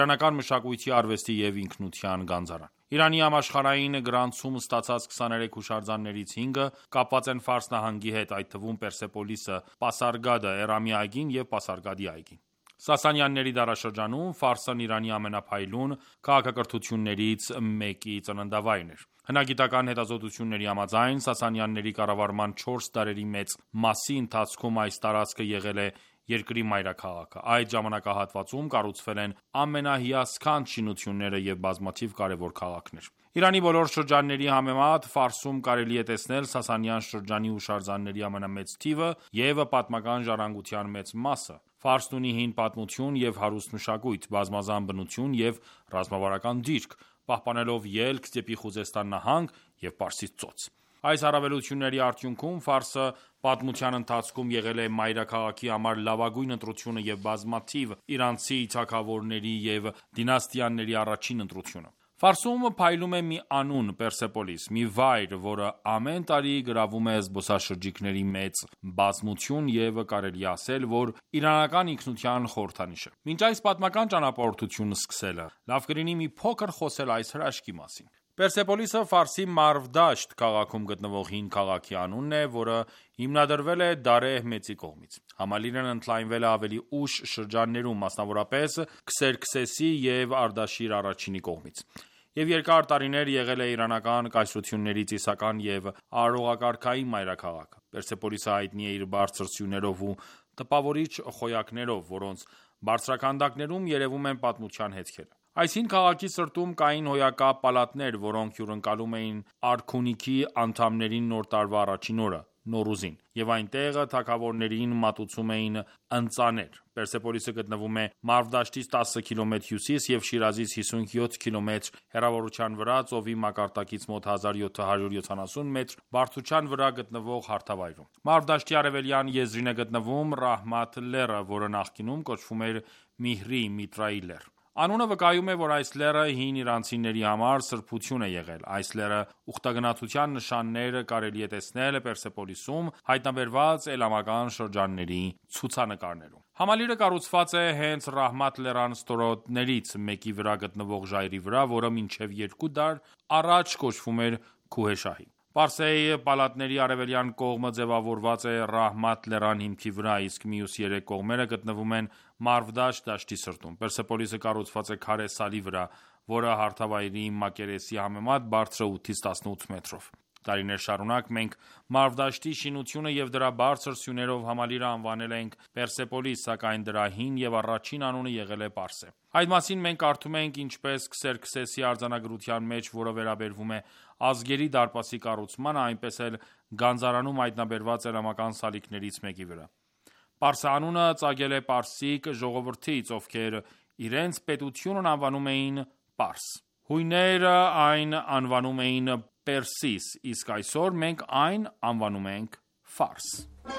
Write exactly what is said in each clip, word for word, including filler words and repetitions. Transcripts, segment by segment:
իրանական մշակույթի, արվեստի և ինքնության գանձարան։ Իրանի համաշխարհային գրանցում ստացած քսաներեք հուշարձաններից հինգը կապված են Ֆարս նահանգի հետ, այդ թվում Պերսեպոլիսը, Պասարգադը, Էրամի այգին և Պասարգադի այգին։ Սասանյանների դարաշրջանում Ֆարսն Իրանի ամենափայլուն քաղաքակրթություններից մեկի ծննդավայրն էր։ Հնագիտական հետազոտությունների համաձայն, Սասանյանների կառավարման չորս դարերի մեծ մասի ընթացքում այս տարածքը եղել է երկրի մայրաքաղաքը։ Այդ ժամանակահատվածում կառուցվել են ամենահիասքանչ շինությունները և բազմաթիվ կարևոր քաղաքներ։ Իրանի բոլոր շրջանների համեմատ Ֆարսում կարելի է տեսնել Սասանյան շրջանի հուշարձանների ամենամեծ թիվը և պատմական ժառանգության մեծ մասը։ Ֆարսն ունի հին պատմություն և հարուստ մշակույթ, բազմազան բնություն և ռազմավարական դիրք, պահպանելով ելք դեպի Խուզեստան նահանգ և Պարսից ծոց։ Այս առավելությունների արդյունքում Ֆարսը պատմության ընթացքում եղել է մայրաքաղաքի համար լավագույն ընտրությունը և բազմաթիվ իրանցի թագավորների և դինաստիաների առաջին ընտրությունը։ Ֆարսում փայլում է մի անուն՝ Պերսեպոլիս, մի վայր, որը ամեն տարի գրավում է զբոսաշրջիկների մեծ բազմություն և կարելի է ասել, որ իրանական ինքնության խորհրդանիշ է։ Մինչ այս պատմական ճանապարհորդությունն սկսելը, լավ կլինի մի փոքր խոսել այս հրաշքի մասին։ Պերսեպոլիսը Ֆարսի Մարվ Դաշտ քաղաքում գտնվող հին քաղաքի անունն է, որը հիմնադրվել է Դարեհ Մեծի կողմից։ Համալիրն ընդլայնվել է ավելի ուշ շրջաններում, մասնավորապես Քսերքսեսի և Արդաշիր առաջինի կողմից, և երկար տարիներ եղել է իրանական կայսրությունների ծիսական և արարողակարգային մայրաքաղաքը։ Պերսեպոլիսը հայտնի է իր բարձր սյուներով ու տպավորիչ խոյակներով, որոնց բարձրաքանդակներում երևում են պատմության հետքերը։ Այս հին քաղաքի սրտում կային հոյակապ պալատներ, որոնք հյուրընկալում էին արքունիքի անդամներին Նոր տարվա առաջին օրը՝ Նոռուզին, և այնտեղ թագավորներին մատուցում էին ընծաներ։ Պերսեպոլիսը գտնվում է Մարվ դաշտից տասը կիլոմետր հյուսիս և Շիրազից հիսունյոթ կիլոմետր հեռավորության վրա, ծովի մակարդակից մոտ հազար յոթ հարյուր յոթանասուն մետր բարձրության վրա գտնվող հարթավայրում։ Մարվ դաշտի արևելյան եզրին է գտնվում Ռահմաթ լեռը, որը նախկինում կոչվում էր Միհրի (Միտրայի լեռ)։ Անունը վկայում է, որ այս լեռը հին իրանցիների համար սրբություն է եղել։ Այս լեռի ուխտագնացության նշաններ կարելի է տեսնել Պերսեպոլիսում հայտնաբերված էլամական շրջանների ցուցանկարներում։ Համալիրը կառուցված է հենց Ռահմաթ լեռան ստորոտներից մեկի վրա գտնվող ժայռի վրա, որը մինչև երկու դար առաջ կոչվում էր Քուհեշահի։ Պարսեի պալատների արևելյան կողմը ձևավորված է Ռահմաթ լեռան հիմքի վրա, իսկ մյուս երեք կողմերը գտնվում են Մարվ Դաշտ դաշտի սրտում։ Պերսեպոլիսը կառուցված է քարե սալի վրա, որը հարթավայրի մակերեսի համեմատ բարձր է ութից տասնութ մետրով։ Տարիներ շարունակ մենք Մարվ դաշտի շինությունը և դրա բարձր սյուներով համալիրը անվանել ենք Պերսեպոլիս, սակայն դրա հին և առաջին անունը եղել է Պարսե։ Այդ մասին մենք կարդում ենք ինչպես Քսերքսեսի արձանագրության մեջ, որը վերաբերվում է ազգերի դարպասի կառուցմանը, այնպես էլ գանձարանում հայտնաբերված էլամական սալիկներից մեկի վրա։ Պարսը անունը ծագել է պարսիկ ժողովրդից, ովքեր իրենց պետությունն անվանում էին Պարս։ Հույները այն անվանում էին Պերսիս, իսկ այսօր մենք այն անվանում ենք Ֆարս։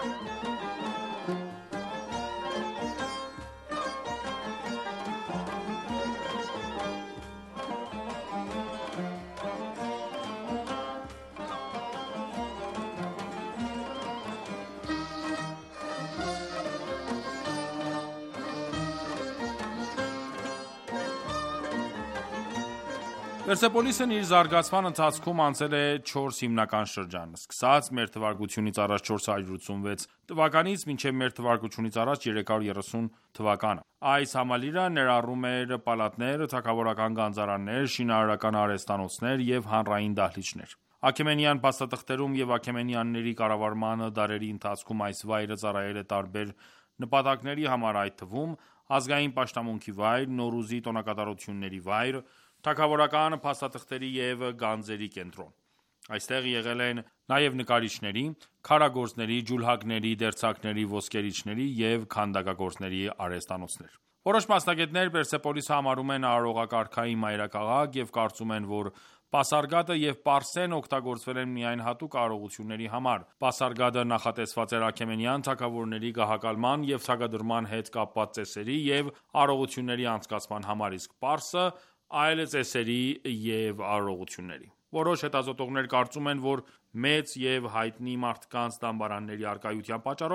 Պերսեպոլիսն իր զարգացման ընթացքում անցել է չորս հիմնական շրջան, սկսած մ.թ.ա. չորս հարյուր ութսունվեց թվականից մինչև մ.թ.ա. երեք հարյուր երեսուն թվականը։ Այս համալիրը ներառում էր պալատներ, թագավորական գանձարաններ, շինարարական արհեստանոցներ և հանրային դահլիճներ։ Աքեմենյան փաստաթղթերում և աքեմենյանների կառավարման դարերի ընթացքում այս վայրը ծառայել է տարբեր նպատակների համար, այդ թվում ազգային պաշտամունքի վայր, Նոռուզի տոնակատարությունների վայր, թագավորական փաստաթղթերի և գանձերի կենտրոն։ Այստեղ եղել են նաև նկարիչների, քարագործների, ջուլհակների, դերձակների, ոսկերիչների և քանդակագործների արհեստանոցներ։ Որոշ մասնագետներ Պերսեպոլիսը համարում են արարողակարգային մայրաքաղաք և կարծում են, որ Պասարգադը և Պարսեն օգտագործվել են միայն հատուկ արարողությունների համար։ Պասարգադը նախատեսված էր աքեմենյան թագավորների գահակալման և թագադրման հետ կապված ծեսերի և արարողությունների անցկացման համար, իսկ Պարսը այլ ծեսերի և արարողությունների։ Որոշ հետազոտողներ կարծում են, որ մեծ և հայտնի մարդկանց դամբարանների առկայության պատճառով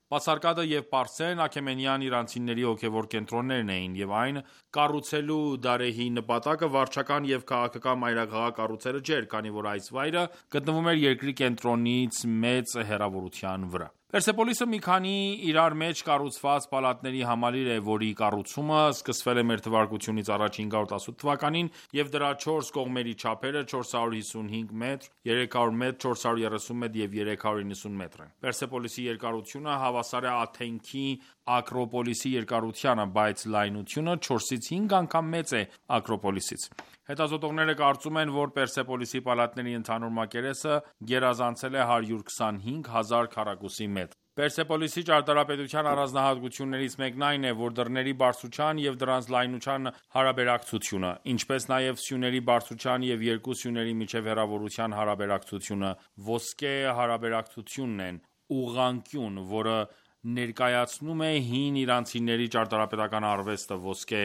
Պասարկադը և Պարսեն աքեմենյան իրանցիների հոգևոր կենտրոններն էին, և այն կառուցելու դարեհի նպատակը վարչական և քաղաքական մայրաքաղաք կառուցելը չէր, քանի որ այս վայրը գտնվում էր երկրի կենտրոնից մեծ հեռավորության վրա։ Պերսեպոլիսը մի քանի իրար մեջ կառուցված պալատների համալիր է, որի կառուցումը սկսվել է մթ. հինգ հարյուր տասնութ թվականին, և դրա չորս կողմերի չափերը չորս հարյուր հիսունհինգ մետր, երեք հարյուր մետր, չորս հարյուր երեսուն մետր և երեք հարյուր իննսուն մետր են։ Պերսեպոլիսի երկարությունը հավասար է Աթենքի Ակրոպոլիսի երկարությանը, բայց լայնությունը չորսից հինգ անգամ մեծ է Ակրոպոլիսից։ Հետազոտողները կարծում են, որ Պերսեպոլիսի պալատների ընդհանուր մակերեսը գերազանցել է հարյուր քսանհինգ հազար քառակուսի մետր։ Պերսեպոլիսի ճարտարապետության առանձնահատկություններից մեկն այն է, որ դռների բարձրության և դրանց լայնության հարաբերակցությունը, ինչպես նաև սյուների բարձրության և երկու սյուների միջև հեռավորության հարաբերակցությունը ոսկե հարաբերակցությունն են, ուղղանկյուն, որը ներկայացնում է հին իրանցիների ճարտարապետական արվեստը ոսկե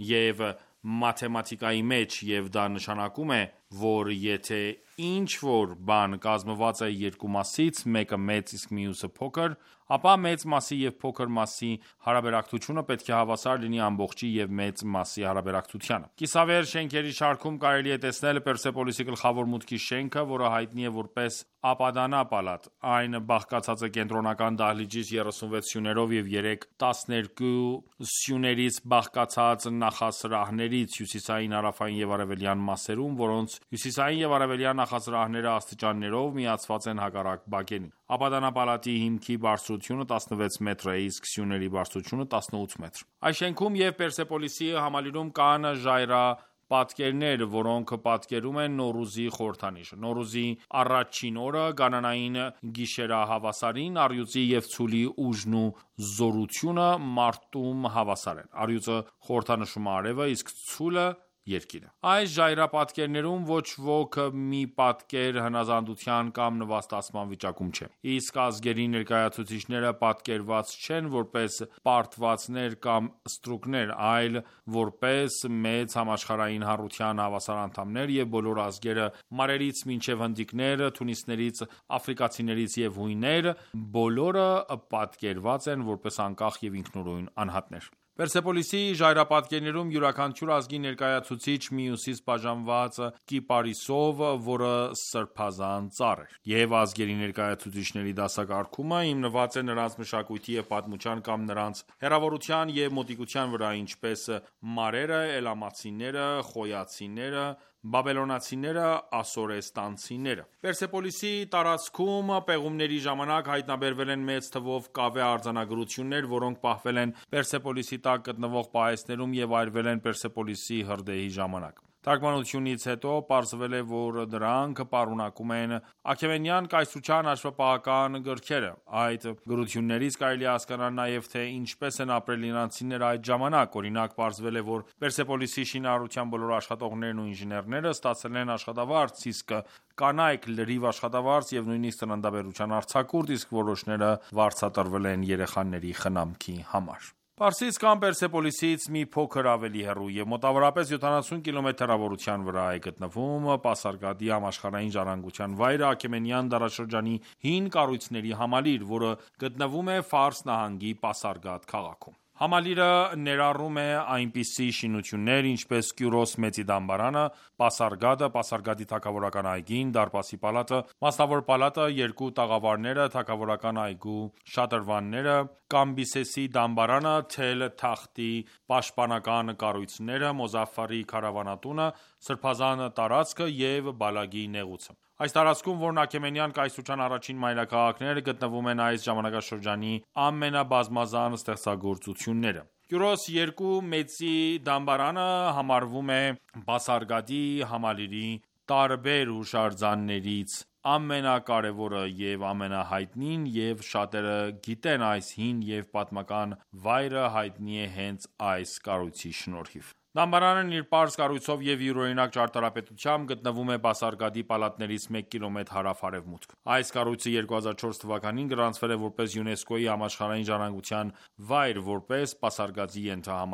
և մաթեմատիկայի մեջ, և դա նշանակում է, որ եթե ինչ-որ բան կազմված է երկու մասից, մեկը մեծ, իսկ մյուսը փոքր, ապա մեծ մասի և փոքր մասի հարաբերակցությունը պետք է հավասար լինի ամբողջի և մեծ մասի հարաբերակցությանը։ Կիսավեր շենքերի շարքում կարելի է տեսնել Պերսեպոլիսի գլխավոր մուտքի շենքը, որը հայտնի է որպես Ապադանա պալատ։ Այն բաղկացած է կենտրոնական դահլիճից երեսունվեց սյուներով և երեք տասներկու սյուներից բաղկացած նախասրահներից հյուսիսային, հարավային և արևելյան մասերում, որոնց հյուսիսային և արևելյան նախասրահները աստիճաններով միացված են հակառակ բակենին։ Ապադանա պալատի հիմքի բարձրությունը տասնվեց մետր է, իսկ սյուների բարձրությունը տասնութ մետր։ Այս շենքում և Պերսեպոլիսի համալիրում կան ժայռապատկերներ, որոնք պատկերում են Նոռուզի խորհրդանիշը։ Նոռուզի առաջին օրը գարնանային գիշերահավասարին առյուծի և ցուլի ուժն ու զորությունը մարտում հավասար են։ Առյուծը խորհրդանշում է արևը, իսկ ցուլը երկիրը։ Այս ժայռապատկերներում ոչ ոք մի պատկեր հնազանդության կամ նվաստացման վիճակում չէ, իսկ ազգերի ներկայացուցիչները պատկերված չեն որպես պարտվածներ կամ ստրուկներ, այլ որպես մեծ համաշխարհային հանրության հավասար անդամներ, և բոլոր ազգերը՝ մանրերից մինչև հնդիկներ, թունիսներից, աֆրիկացիներից և հույներ, բոլորը պատկերված են որպես անկախ և ինքնուրույն անհատներ։ Պերսեպոլիսի ժայռապատկերներում յուրաքանչյուր ազգի ներկայացուցիչ մյուսից բաժանված կիպարիսով, որը սրբազան ծառ էր, և ազգերի ներկայացուցիչների դասակարգումը հիմնված է նրանց մշակույթի և պատմության կամ նրանց հեռավորության և մոտիկության վրա, ինչպես մարերը, էլամացիները, խոյացիները, բաբելոնացիները, ասորեստանցիները։ Պերսեպոլիսի տարածքում պեղումների ժամանակ հայտնաբերվել են մեծ թվով կավե արձանագրություններ, որոնք պահվել են Պերսեպոլիսի տակ գտնվող պահեստներում և այրվել են Պերսեպոլիսի հրդեհի ժամանակ։ Թարգմանությունից հետո պարզվել է, որ դրանք պարունակում են աքեմենյան կայսրության հաշվապահական գրքերը։ Այդ գրություններից կարելի է հասկանալ նաև, թե ինչպես են ապրել իրանցիները այդ ժամանակ։ Օրինակ, պարզվել է, որ Պերսեպոլիսի շինարարության բոլոր աշխատողներն ու ինժեներները ստացել են աշխատավարձ, իսկ կանայք՝ լրիվ աշխատավարձ և նույնիսկ ծննդաբերության արձակուրդ, իսկ որոշները վարձատրվել են երեխաների խնամքի համար։ Պարսից կամ Պերսեպոլիսից մի փոքր ավելի հեռու և մոտավորապես յոթանասուն կիլոմետր հեռավորության վրա է գտնվում Պասարկադի համաշխարհային ժառանգության վայրը՝ Աքեմենյան դարաշրջանի հին կառույցների համալիր, որը գտնվում է Ֆարս նահանգի Պասարգադ քաղաքում։ Համալիրը ներառում է այնպիսի շինություններ, ինչպես Կյուրոս Մեծի դամբարանը, Պասարգադը, Պասարգադի թագավորական այգին, Դարպասի պալատը, Մասնավոր պալատը, երկու տաղավարները, թագավորական այգու շատրվանները, Կամբիսեսի դամբարանը, Թել Թախտի պաշտպանական կառույցները, Մոզաֆֆարի քարավանատունը, Սրբազան տարածքը և Բալագի նեղուցը։ Այս տարածքում, որն Աքեմենյան կայսրության առաջին մայրաքաղաքն էր, գտնվում են այս ժամանակաշրջանի ամենաբազմազան ստեղծագործությունները։ Կյուրոս երկու Մեծի դամբարանը համարվում է Պասարգադի համալիրի տարբեր հուշարձաններից ամենակարևորը և ամենահայտնին, և շատերը գիտեն այս հին և պատմական վայրը հայտնի է հենց այս կառույցի շնորհիվ։ Դամբարանն իր պարզ կառույցով և յուրօրինակ ճարտարապետությամբ գտնվում է Պասարգադի պալատներից մեկ կիլոմետր հարավ-արևմուտք։ Այս կառույցը երկու հազար չորս թվականին գրանցվել է որպես ՅՈՒՆԵՍԿՕ-ի համաշխարհային ժառանգության վայր՝ որպես Պասարգադի ենթահամալիր։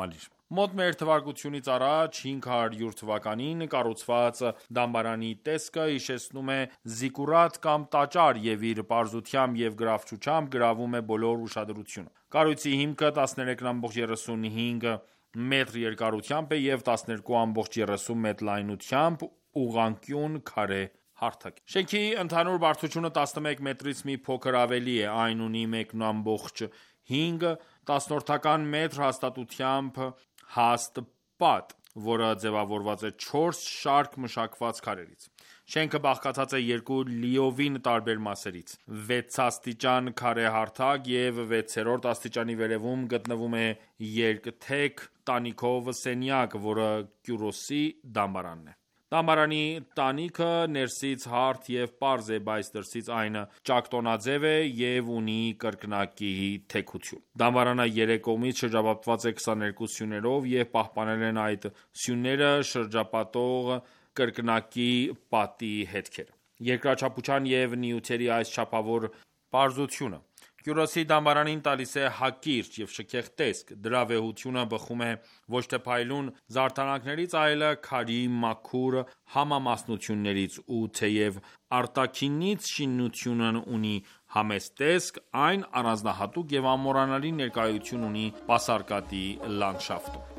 Մոտ մեր թվարկությունից առաջ հինգ հարյուր թվականին կառուցված դամբարանի տեսքը հիշեցնում է զիկկուրատ կամ տաճար և իր պարզությամբ և գրավչությամբ գրավում է բոլոր ուշադրությունը։ Կառույցի հիմքը տասներեք.երեսունհինգ մետր երկարությամբ է և տասներկու.երեսուն մետր լայնությամբ ուղղանկյուն քարե հարթակ է։ Շենքի ընդհանուր բարձրությունը տասնմեկ մետրից մի փոքր ավելի է, այն ունի մեկ.հինգ մետր հաստատությամբ հաստ պատ, որը ձևավորված է չորս շարք մշակված քարերից։ Շենքը բաղկացած է երկու լիովին տարբեր մասերից՝ վեցաստիճան քարե հարթակ և վեցերորդ աստիճանի վերևում գտնվում է երկթեք տանիքով սենյակ, որը Կյուրոսի դամբարանն է։ Դամբարանի տանիքը ներսից հարթ և պարզ է, բայց դրսից այն ճակտոնաձև է և ունի կրկնակի թեքություն։ Դամբարանը երեք կողմից շրջապատված է քսաներկու սյուներով և պահպանել են այդ սյուները շրջապատող կրկնակի պատի հետքերը։ Երկրաչափության և նյութերի այս չափավոր պարզությունը Կյուրոսի դամբարանին տալիս է հակիրճ և շքեղ տեսք։ Դրա վեհությունը բխում է ոչ թե փայլուն զարդարանքներից, այլ քարի մաքուր համամասնություններից, ու թեև արտաքինից շինությունն ունի համեստ տեսք, այն առանձնահատուկ և անմոռանալի ներկայություն ունի Պասարգադի լանդշաֆտում։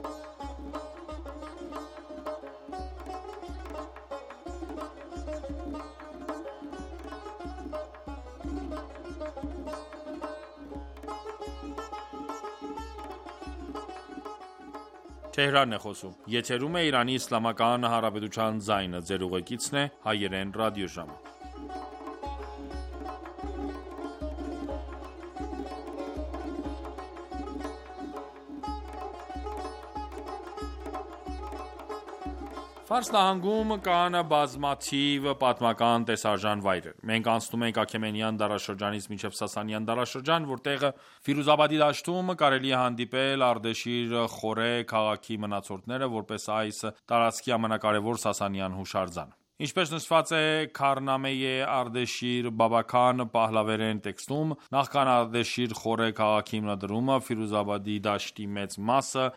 Ֆարս նահանգում կան բազմաթիվ պատմական տեսարժան վայրեր։ Մենք անցնում ենք Աքեմենյան դարաշրջանից մինչև Սասանյան դարաշրջան, որտեղ Ֆիրուզաբադի դաշտում կարելի է հանդիպել Արդեշիր Խորե քաղաքի մնացորդները, որպես այս տարածքի ամենակարևոր սասանյան հուշարձանը։ Ինչպես նշված է Քարնամեյե Արդեշիր Բաբաքան Փահլավերեն տեքստում, նախքան Արդեշիր Խորե քաղաքի հիմնադրումը, Ֆիրուզաբադի դաշտի մեծ մասը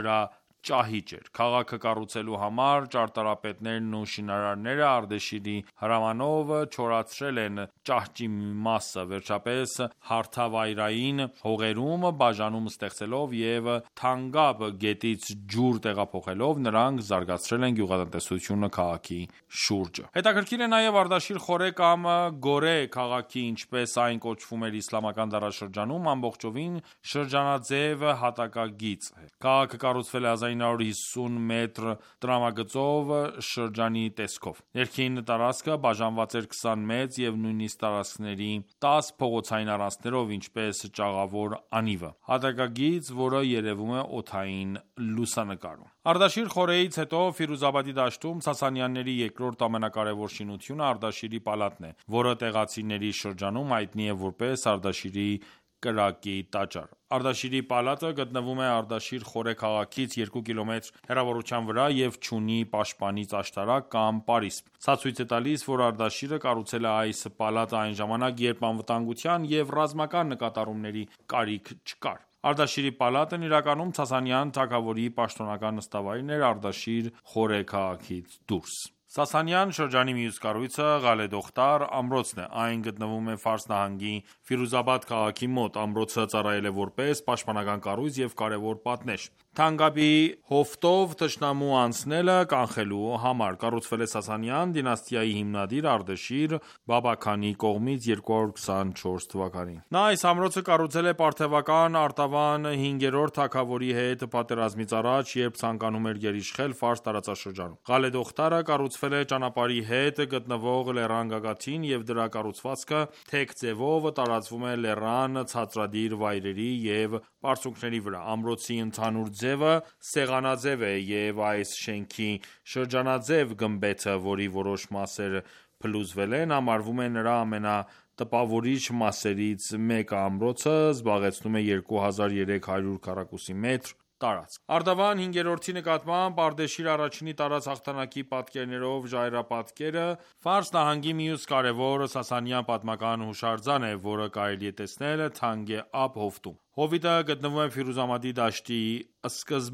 ջրաճահիճ էր։ Քաղաքը կառուցելու համար ճարտարապետներն ու շինարարները Արդեշիրի հրամանով չորացրել են ճահճի մի մասը, վերջապես հարթավայրային հողերում բաժանում ստեղծելով և Թանգաբ գետից ջուր տեղափոխելով, նրանք զարգացրել են գյուղատնտեսությունը քաղաքի շուրջը։ Հետաքրքիր է նաև Արդաշիր Խորե կամ Գորե քաղաքի, ինչպես այն կոչվում էր իսլամական դարաշրջանում, ամբողջովին շրջանաձև հատակագիծ է։ Քաղաքը կառուցվել է հազար ինը հարյուր հիսուն մետր տրամագծով շրջանի տեսքով։ Ներքին տարածքը բաժանված էր քսան մեծ և նույնիսկ տարածքների տաս փողոցային առանցքներով, ինչպես Ճաղավոր անիվը, հատակագիծ, որը երևում է օդային լուսանկարում։ Արդաշիր Խորեից հետո Ֆիրուզաբադի դաշտում Սասանյանների երկրորդ ամենակարևոր շինությունը Արդաշիրի պալատն է, որը տեղացիների շրջանում հայտնի է որպես Արդաշիրի կրակի տաճար։ Արդաշիրի պալատը գտնվում է Արդաշիր Խորե քաղաքից երկու կիլոմետր հեռավորության վրա և չունի պաշտպանիչ աշտարակ կամ պարիսպ։ Սա ցույց է տալիս, որ Արդաշիրը կառուցել է այս պալատը այն ժամանակ, երբ անվտանգության և ռազմական նկատառումների կարիք չկար։ Արդաշիրի պալատն իրականում Սասանյան թագավորի պաշտոնական նստավայրն էր Արդաշիր Խորե քաղաքից դուրս։ Սասանյան շրջանի մյուս կառույցը Ղալեդոխտար ամրոցն է։ Այն գտնվում է Ֆարս նահանգի Ֆիրուզաբադ քաղաքի մոտ։ Ամրոցը ծառայել է որպես պաշտպանական կառույց և կարևոր պատնեշ Թանգաբի հովտով թշնամու անցնելը կանխելու համար։ Կառուցվել է Սասանյան դինաստիայի հիմնադիր Արդեշիր Բաբաքանի կողմից երկու հարյուր քսանչորս թվականին։ Նա այս ամրոցը կառուցել է պարթևական Արտավան հինգերորդ թագավորի հետ պատերազմից առաջ, երբ ցանկանում էր գերիշխել Ֆարս տարածաշրջանում։ Ղալեդոխտարը կառուցվել է ճանապարհի հետ գտնվող լեռան գագաթին, և դրա կառուցվածքը թեք ձևով տարածվում է լեռան ցածրադիր վայրերի և բարձունքների վրա։ Ամրոցի ընդհանուր ձևը սեղանաձև է, և այս շենքի շրջանաձև գմբեթը, որի որոշ մասեր փլուզվել են, համարվում է նրա ամենատպավորիչ մասերից մեկը։ Ամրոցը զբաղեցնում է երկու հազար երեք հարյուր քառակուսի մետր տարածք։ Արտավան հինգերորդի նկատմամբ Արդեշիր առաջինի տարած հաղթանակի պատկերներով ժայռապատկերը Ֆարս նահանգի մյուս կարևոր սասանյան պատմական հուշարձան է, որը կարելի է տեսնել Թանգե Աբ հովտում։ Հովիտը գտնվում է Ֆիրուզաբադի դաշտի սկզբում։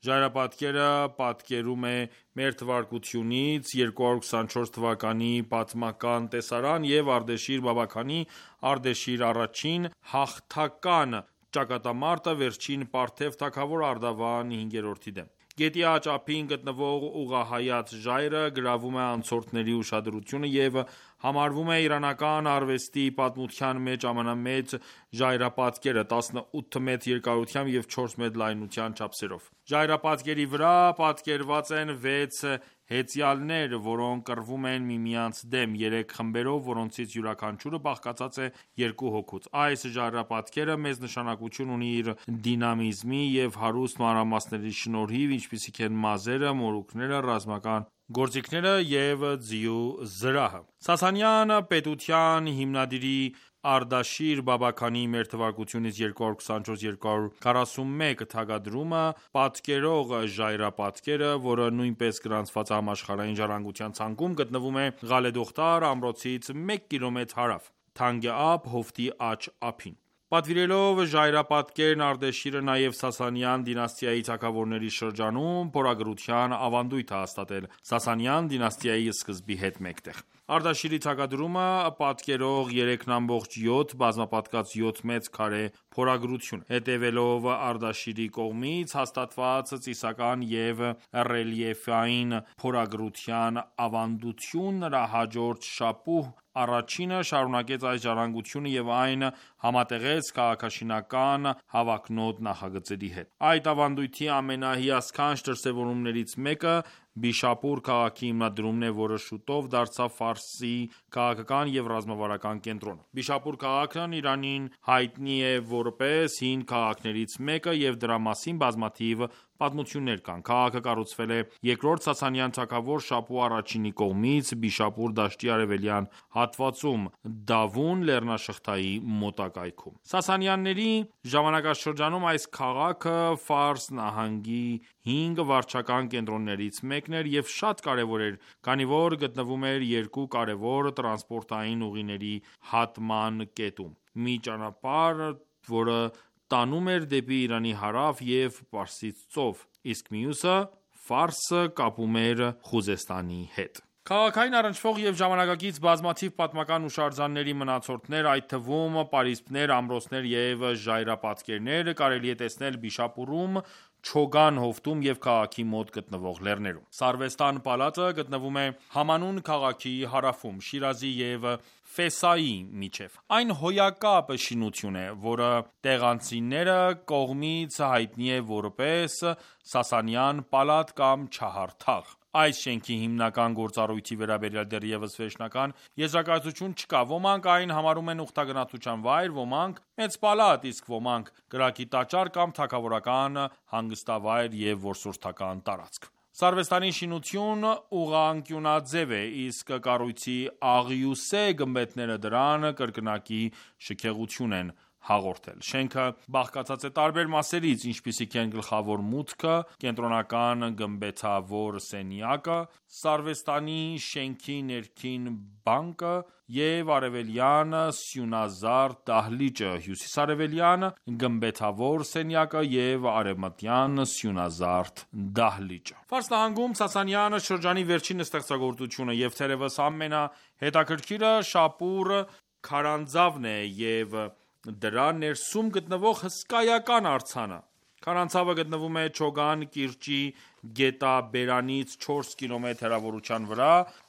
Ժայռապատկերը պատկերում է մեր թվարկությունից երկու հարյուր քսանչորս թվականի պատմական տեսարան և Արդեշիր Բաբաքանի Արդեշիր I հաղթական ճակատամարտը վերջին պարթև թագավոր Արդավան հինգերորդի դեմ: Գետի աջ ափին գտնվող ուղղահայաց ժայռը գրավում է անցորդների ուշադրությունը և համարվում է իրանական արվեստի պատմության մեջ ամենամեծ ժայռապատկերը՝ տասնութ մետր երկարությամբ և չորս մետր լայնության չափսերով: Ժայռապատկերի վրա պատկերված են վեց հեծյալներ, որոնք կռվում են միմյանց դեմ, երեք խմբերով, որոնցից յուրաքանչյուրը բաղկացած է երկու հոգուց: Այս ժայռապատկերը մեծ նշանակություն ունի իր դինամիզմի և հարուստ մանրամասների շնորհիվ, ինչպիսիք են մազերը, մորուքները, ռազմական գործիքները և ձիու զրահը: Սասանյան պետության հիմնադիրի Արդաշիր Բաբաքանի մեր թվարկությունից երկու հարյուր քսանչորս - երկու հարյուր քառասունմեկ թագադրումը պատկերող ժայռապատկերը, որը նույնպես գրանցված է համաշխարհային ժառանգության ցանկում, գտնվում է Ղալեդոխտար ամրոցից մեկ կիլոմետր հարավ, Թանգ Աբ հովտի աջ ափին: Պատվիրելով ժայռապատկերն Արդեշիրը նաև Սասանյան դինաստիայի թագավորների շրջանում փորագրության ավանդույթ է հաստատել Սասանյան դինաստիայի սկզբի հետ մեկտեղ: Արդաշիրի թագադրումը պատկերող երեք ամբողջ յոթ բազմապատկած յոթ մետր քարե փորագրություն: Հետևելով Արդաշիրի կողմից հաստատված ծիսական և ռելիեֆային փորագրության ավանդություն, նրա հաջորդ Շապուհ I-ը շարունակեց այս ժառանգությունը և այն համատեղեց քաղաքաշինական հավակնոտ նախագծերի հետ: Այդ ավանդույթի ամենահիասքանչ դրսևորումներից մեկը Բիշապուր քաղաքի հիմնադրումն է, որը շուտով դարձավ Ֆարսի քաղաքական և ռազմավարական կենտրոնը: Բիշապուր քաղաքն Իրանին հայտնի է որպես հին քաղաքներից մեկը և դրա մասին բազմաթիվ պատմություններ կան: Քաղաքը կառուցվել է երկրորդ Սասանյան թագավոր Շապուհ I-ի կողմից Բիշապուր դաշտի արևելյան հատվածում, Դավուն լեռնաշղթայի մոտակայքում: Սասանյանների ժամանակաշրջանում այս քաղաքը Ֆարս նահանգի հինգ վարչական կենտրոններից մեկն էր և շատ կարևոր էր, քանի որ գտնվում էր երկու կարևոր տրանսպորտային ուղիների հատման կետում՝ մի ճանապարհ, որը տանում էր դեպի Իրանի հարավ և Պարսից ծով, իսկ մյուսը Ֆարսը կապում էր Խուզեստանի հետ: Քաղաքային առնչվող և ժամանակակից բազմաթիվ պատմական հուշարձանների մնացորդներ, այդ թվում պարիսպներ, ամրոցներ և ժայռապատկերներ, կարելի է տեսնել Բիշապուրում, Չոգան հովտում և քաղաքի մոտ գտնվող լեռներում: Սարվեստան պալատը գտնվում է Համանուն քաղաքի հարավում, Շիրազի և Ֆեսայի միջև: Այն հոյակապ շինություն է, որը տեղանցիները կողմից հայտնի է որպես Սասանյան պալատ կամ Չահար Թաղ: Այս շենքի հիմնական գործառույթի վերաբերյալ դեռևս վերջնական եզրակացություն չկա: Ոմանք այն համարում են ուխտագնացության վայր, ոմանք՝ մեծ պալատ, իսկ ոմանք՝ կրակի տաճար կամ թագավորական հանգստավայր և որսորդական տարածք: Սարվեստանի շինությունն ուղղանկյունաձև է, իսկ կառույցի աղյուսե գմբեթները դրան կրկնակի շքեղություն են հաղորդել: Շենքը բաղկացած է տարբեր մասերից, ինչպիսիք են գլխավոր մուտքը, կենտրոնական գմբեթավոր սենյակը, Սարվեստանի շենքի ներքին բանկը և արևելյան սյունազարդ դահլիճը, հյուսիսարևելյան գմբեթավոր սենյակը և արևմտյան սյունազարդ դահլիճը: Ֆարս նահանգում Սասանյան շրջանի վերջին ստեղծագործությունը և թերևս ամենահետաքրքիրը Շապուր քարանձավն է և դրա ներսում գտնվող հսկայական արձանը: Քարանձավը գտնվում է Չոգան կիրճի գետաբերանից չորս կիլոմետր հեռավորության վրա,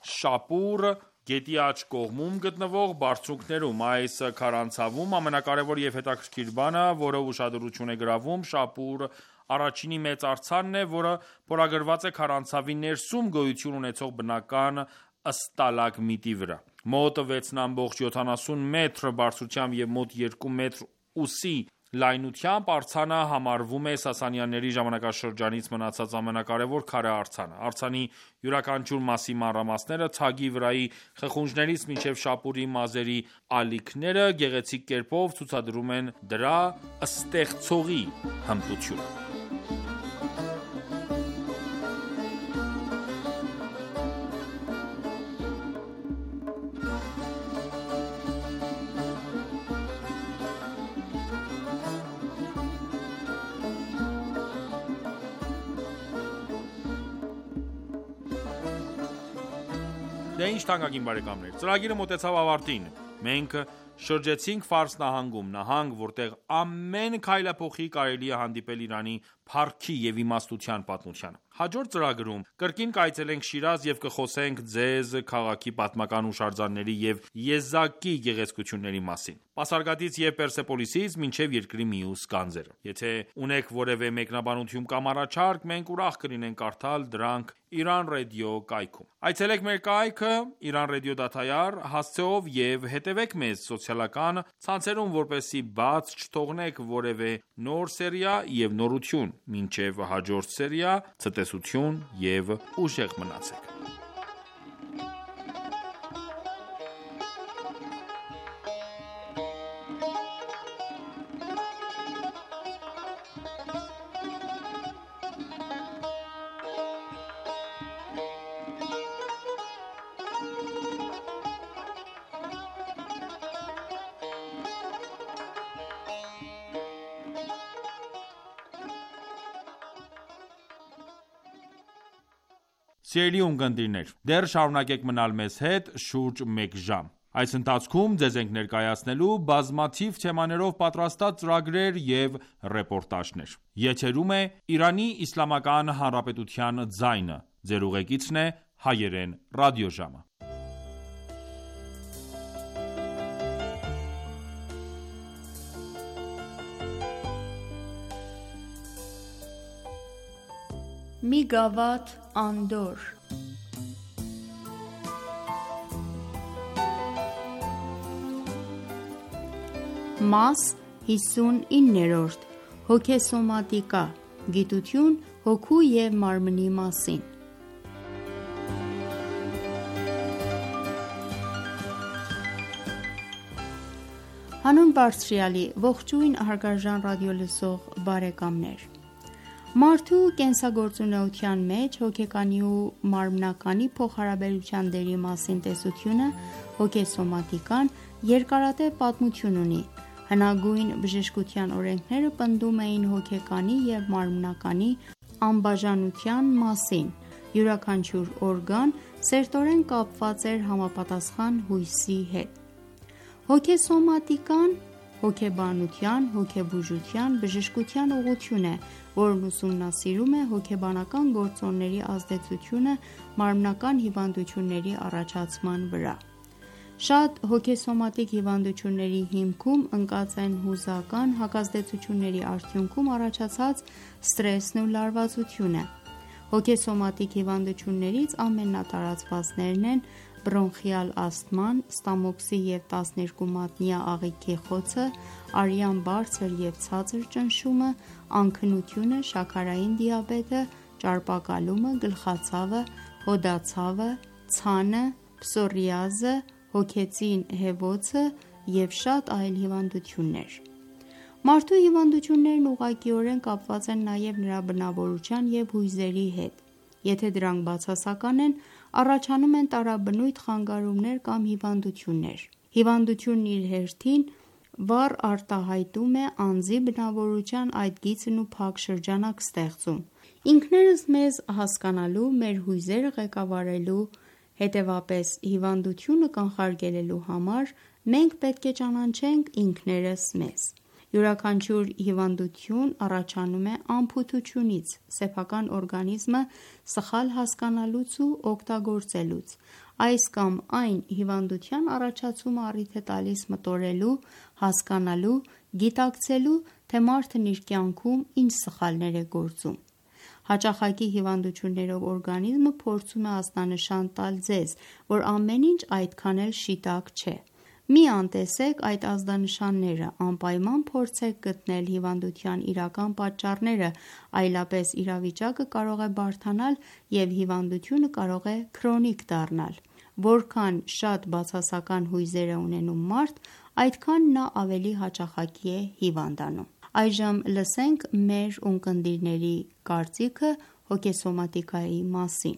Շապուր գետի աջ կողմում գտնվող բարձունքներում: Այս քարանձավում ամենակարևոր և հետաքրքիր բանը, որը ուշադրություն է գրավում, Շապուր I-ի մեծ արձանն է, որը փորագրված է քարանձավի ներսում գոյություն ունեցող բնական ստալագմիտի վրա: Մոտ վեց ամբողջ յոթանասուն մետր բարձրությամբ և մոտ երկու մետր ուսի լայնությամբ արձանը համարվում է Սասանյանների ժամանակաշրջանից մնացած ամենակարևոր քարե արձանը: Արձանի յուրաքանչյուր մասի մանրամասները, թագի վրայի խխունջներից մինչև Շապուրի մազերի ալիքները, գեղեցիկ կերպով ցուցադրում են դրա ստեղծողի հմտությունը: Դե ինչ թանկագին բարեկամներ, ծրագիրը մոտեցավ ավարտին։ Մենք շրջեցինք Ֆարս նահանգում, նահանգ, որտեղ ամեն քայլափոխի կարելի է հանդիպել Իրանի փառքի և իմաստության պատմությանը։ Հաջորդ ծրագրում կրկին կայցելենք Շիրազ և կխոսենք ձեզ քաղաքի պատմական հուշարձանների և եզակի գեղեցկությունների մասին՝ Պասարգադից և Պերսեպոլիսից մինչև երկրի մյուս գանձերը։ Եթե ունեք որևէ մեկնաբանություն կամ առաջարկ, մենք ուրախ կլինենք կարդալ դրանք Iran Radio կայքում։ Այցելեք մեր կայքը iranradio.ir հասցեով և հետևեք մեզ սոցիալական ցանցերում, որպեսզի բաց չթողնեք որևէ նոր սերիա և նորություն։ Մինչև հաջորդ սերիա, ցտեսություն և ուժեղ մնացեք։ Սիրելի ունկնդիրներ, դեռ շարունակեք մնալ մեզ հետ շուրջ մեկ ժամ։ Այս ընթացքում ձեզ ենք ներկայացնելու բազմաթիվ թեմաներով պատրաստած ծրագրեր և ռեպորտաժներ։ Եթերում է Իրանի Իսլամական Հանրապետության ձայնը։ Ձեր ուղեկիցն է Հայերեն ռադիոժամը։ Մի գավաթ անդորր։ Մաս հիսունիններորդ Հոգեսոմատիկա՝ գիտություն հոգու և մարմնի մասին։ Հանուն Բարձրյալի, ողջույն հարգարժան ռադիոլսող բարեկամներ։ Մարդու կենսագործունեության մեջ հոգեկանի ու մարմնականի փոխհարաբերության դերի մասին տեսությունը հոգեսոմատիկան երկարատև պատմություն ունի։ Հնագույն բժշկության օրենքները պնդում էին հոգեկանի և մարմնականի անբաժանության մասին։ Յուրաքանչյուր օրգան սերտորեն կապված էր համապատասխան հույսի հետ։ Հոգեսոմատիկան հոգեբանության, հոգեբուժության, բժշկության ուղղություն է, որն ուսումնասիրում է հոգեբանական գործոնների ազդեցությունը մարմնական հիվանդությունների առաջացման վրա։ Շատ հոգեսոմատիկ հիվանդությունների հիմքում ընկած են հուզական հակազդեցությունների արդյունքում առաջացած սթրեսն ու լարվածությունը։ Հոգեսոմատիկ հիվանդություններից ամենատարածվածներն են բրոնխիալ ասթման, ստամոքսի և տասներկու մատնյա աղիքի խոցը, արյան բարձր և ցածր ճնշումը, անքնությունը, շաքարային դիաբետը, ճարպակալումը, գլխացավը, հոդացավը, ցանը, փսորիազը, հոգեցին հևոցը և շատ այլ հիվանդություններ։ Մարդու հիվանդություններն ուղղակիորեն կապված են նաև նրա բնավորության և հույզերի հետ։ Եթե դրանք բացասական են, առաջանում են տարաբնույթ խանգարումներ կամ հիվանդություններ։ Հիվանդությունն իր հերթին վառ արտահայտում է անձի բնավորության այդ գիծն ու փակ շրջանակ ստեղծում։ Ինքներս մեզ հասկանալու, մեր հույզերը ղեկավարելու, հետևապես հիվանդությունը կանխարգելելու համար մենք պետք է ճանաչենք ինքներս մեզ։ Յուրաքանչյուր հիվանդություն առաջանում է անփութությունից, սեփական օրգանիզմը սխալ հասկանալուց ու օգտագործելուց։ Այս կամ այն հիվանդության առաջացումը առիթ է տալիս մտորելու, հասկանալու, գիտակցելու, թե մարդն իր կյանքում ինչ սխալներ է գործում։ Հաճախակի հիվանդություններով օրգանիզմը փորձում է ազդանշան տալ ձեզ, որ ամեն ինչ այդքան էլ շիտակ չէ։ Մի անտեսեք այդ ազդանշանները, անպայման փորձեք գտնել հիվանդության իրական պատճառները, այլապես իրավիճակը կարող է բարդանալ և հիվանդությունը կարող է քրոնիկ դառնալ։ Որքան շատ բացասական հույզեր է ունենում մարդ, այդքան նա ավելի հաճախակի է հիվանդանում։ Այժմ լսենք մեր ունկնդիրների կարծիքը հոգեսոմատիկայի մասին։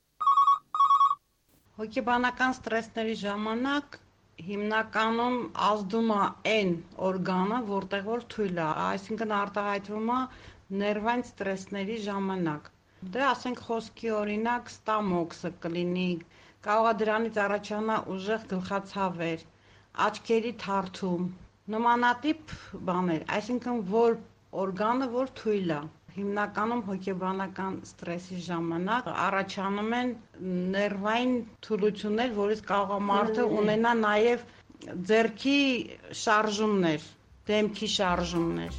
Հոգեբանական սթրեսների ժամանակ հիմնականում ազդում է այն օրգանը, որտեղ որ թույլ է, այսինքն արտահայտվում է ներվային սթրեսների ժամանակ։ Դե ասենք խոսքի օրինակ ստամոքսը կլինի, Կարող է դրանից առաջանա ուժեղ գլխացավեր, աչքերի թարթում, նմանատիպ բաներ, այսինքն որ օրգանը որ թույլ է։ Հիմնականում հոգեբանական ստրեսի ժամանակ առաջանում են ներվային թուլություններ, որից կարող է մարդը ունենա նաև ձեռքի շարժումներ, դեմքի շարժումներ։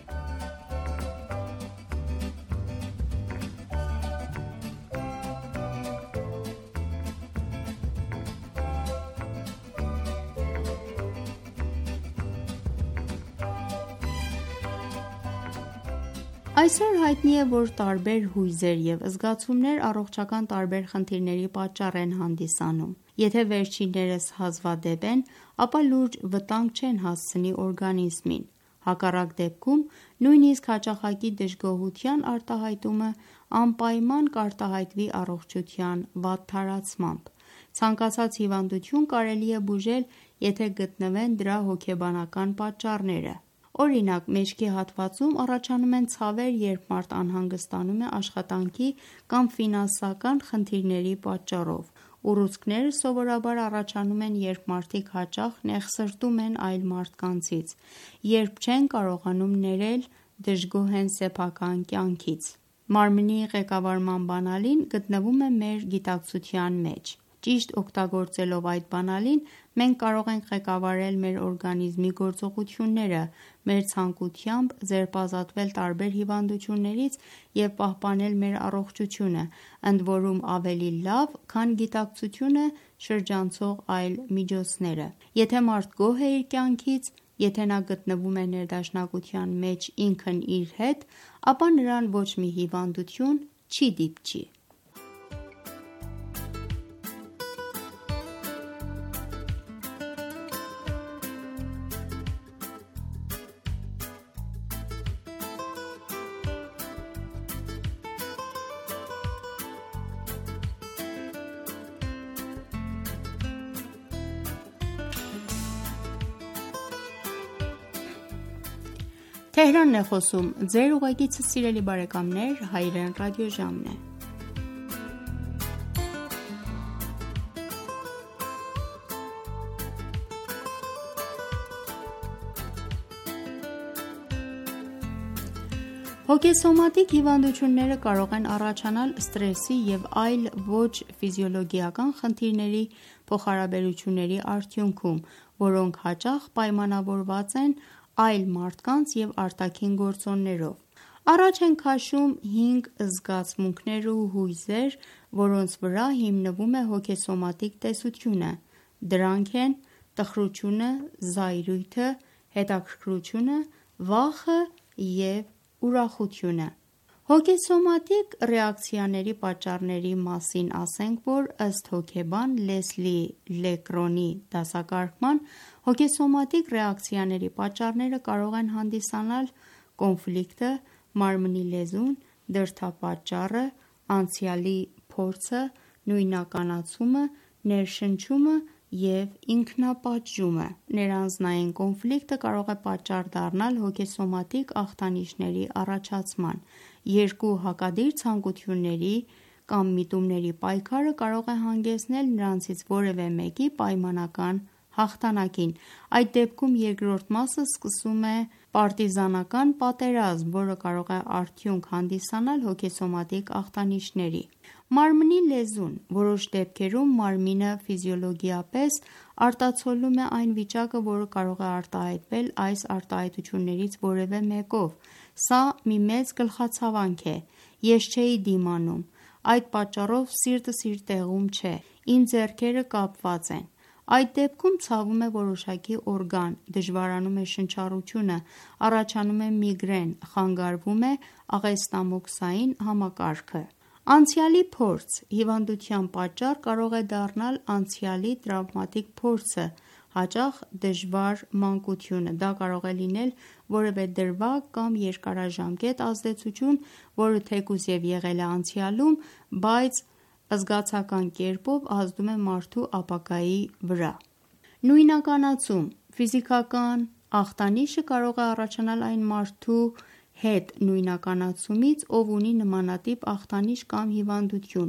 Այսօր հայտնի է, որ տարբեր հույզեր և զգացումներ առողջական տարբեր խնդիրների պատճառ են հանդիսանում։ Եթե վերջիններս հազվադեպ են, ապա լուրջ վտանգ չեն հասցնի օրգանիզմին։ Հակառակ դեպքում, նույնիսկ հաճախակի դժգոհության արտահայտումը անպայման կարտահայտվի առողջության վատթարացմամբ։ Ցանկացած հիվանդություն կարելի է բուժել, եթե գտնվեն դրա հոգեբանական պատճառները։ Օրինակ, մեջքի հատվածում առաջանում են ցավեր, երբ մարդ անհանգստանում է աշխատանքի կամ ֆինանսական խնդիրների պատճառով։ Ուռուցքները սովորաբար առաջանում են, երբ մարդիկ հաճախ նեղսրտում են այլ մարդկանցից, երբ չեն կարողանում ներել, դժգոհ են սեփական կյանքից։ Մարմնի ղեկավարման բանալին գտնվում է մեր գիտակցության մեջ։ Ճիշտ օգտագործելով այդ բանալին, մենք կարող ենք ղեկավարել մեր օրգանիզմի գործողությունները, մեր ցանկությամբ ձերբազատվել տարբեր հիվանդություններից և պահպանել մեր առողջությունը, ընդ որում ավելի լավ, քան գիտակցությունը շրջանցող այլ միջոցները։ Եթե մարդ գոհ է իր կյանքից, եթե նա գտնվում է ներդաշնակության մեջ ինքն իր հետ, ապա նրան ոչ մի հիվանդություն չի դիպչի։ Թեհրանն է խոսում, ձեր ուղեկիցը սիրելի բարեկամներ, Հայրեն ռադիոժամն է։ Հոգեսոմատիկ հիվանդությունները կարող են առաջանալ ստրեսի և այլ ոչ ֆիզիոլոգիական խնդիրների փոխհարաբերությունների արդյունքում, որոնք հաճախ պայմանավորված են այլ մարդկանց և արտաքին գործոններով։ Առաջ են քաշում հինգ զգացմունքներ ու հույզեր, որոնց վրա հիմնվում է հոգեսոմատիկ տեսությունը։ Դրանք են տխրությունը, զայրույթը, հետաքրքրությունը, վախը և ուրախությունը։ Հոգեսոմատիկ ռեակցիաների պատճառների մասին ասենք, որ ըստ հոգեբան Լեսլի Լեկրոնի դասակարգման, հոգեսոմատիկ ռեակցիաների պատճառները կարող են հանդիսանալ կոնֆլիկտը, մարմնի լեզուն, դրդապատճառը, անցյալի փորձը, նույնականացումը, ներշնչումը և ինքնապատժումը։ Ներանձնային կոնֆլիկտը կարող է պատճառ դառնալ հոգեսոմատիկ ախտանիշների առաջացման։ Երկու հակադիր ցանկությունների կամ միտումների պայքարը կարող է հանգեցնել նրանցից որևէ մեկի պայմանական հաղթանակին։ Այդ դեպքում երկրորդ մասը սկսում է պարտիզանական պատերազմ, որը կարող է արդյունք հանդիսանալ հոգեսոմատիկ ախտանիշների։ Մարմնի լեզուն։ Որոշ դեպքերում մարմինը ֆիզիոլոգիապես արտացոլում է այն վիճակը, որը կարող է արտահայտվել այս արտահայտություններից որևէ մեկով։ Սա մի մեծ գլխացավանք է։ Ես չէի դիմանում։ Այդ պատճառով սիրտս իր տեղում չէ։ Իմ ձեռքերը կապված են։ Այդ դեպքում ցավում է որոշակի օրգան, դժվարանում է շնչառությունը, առաջանում է միգրեն, խանգարվում է աղեստամոքսային համակարգը։ Անցյալի փորձ։ Հիվանդության պատճառ կարող է դառնալ անցյալի տրավմատիկ փորձը, հաճախ դժվար մանկությունը։ Դա կարող է լինել որևէ դրվագ կամ երկարաժամկետ ազդեցություն, որը թեկուզ և եղել է անցյալում, բայց զգացական կերպով ազդում է մարդու ապագայի վրա։ Նույնականացում։ Ֆիզիկական ախտանիշը կարող է առաջանալ այն մարդու հետ նույնականացումից, ով ունի նմանատիպ ախտանիշ կամ հիվանդություն,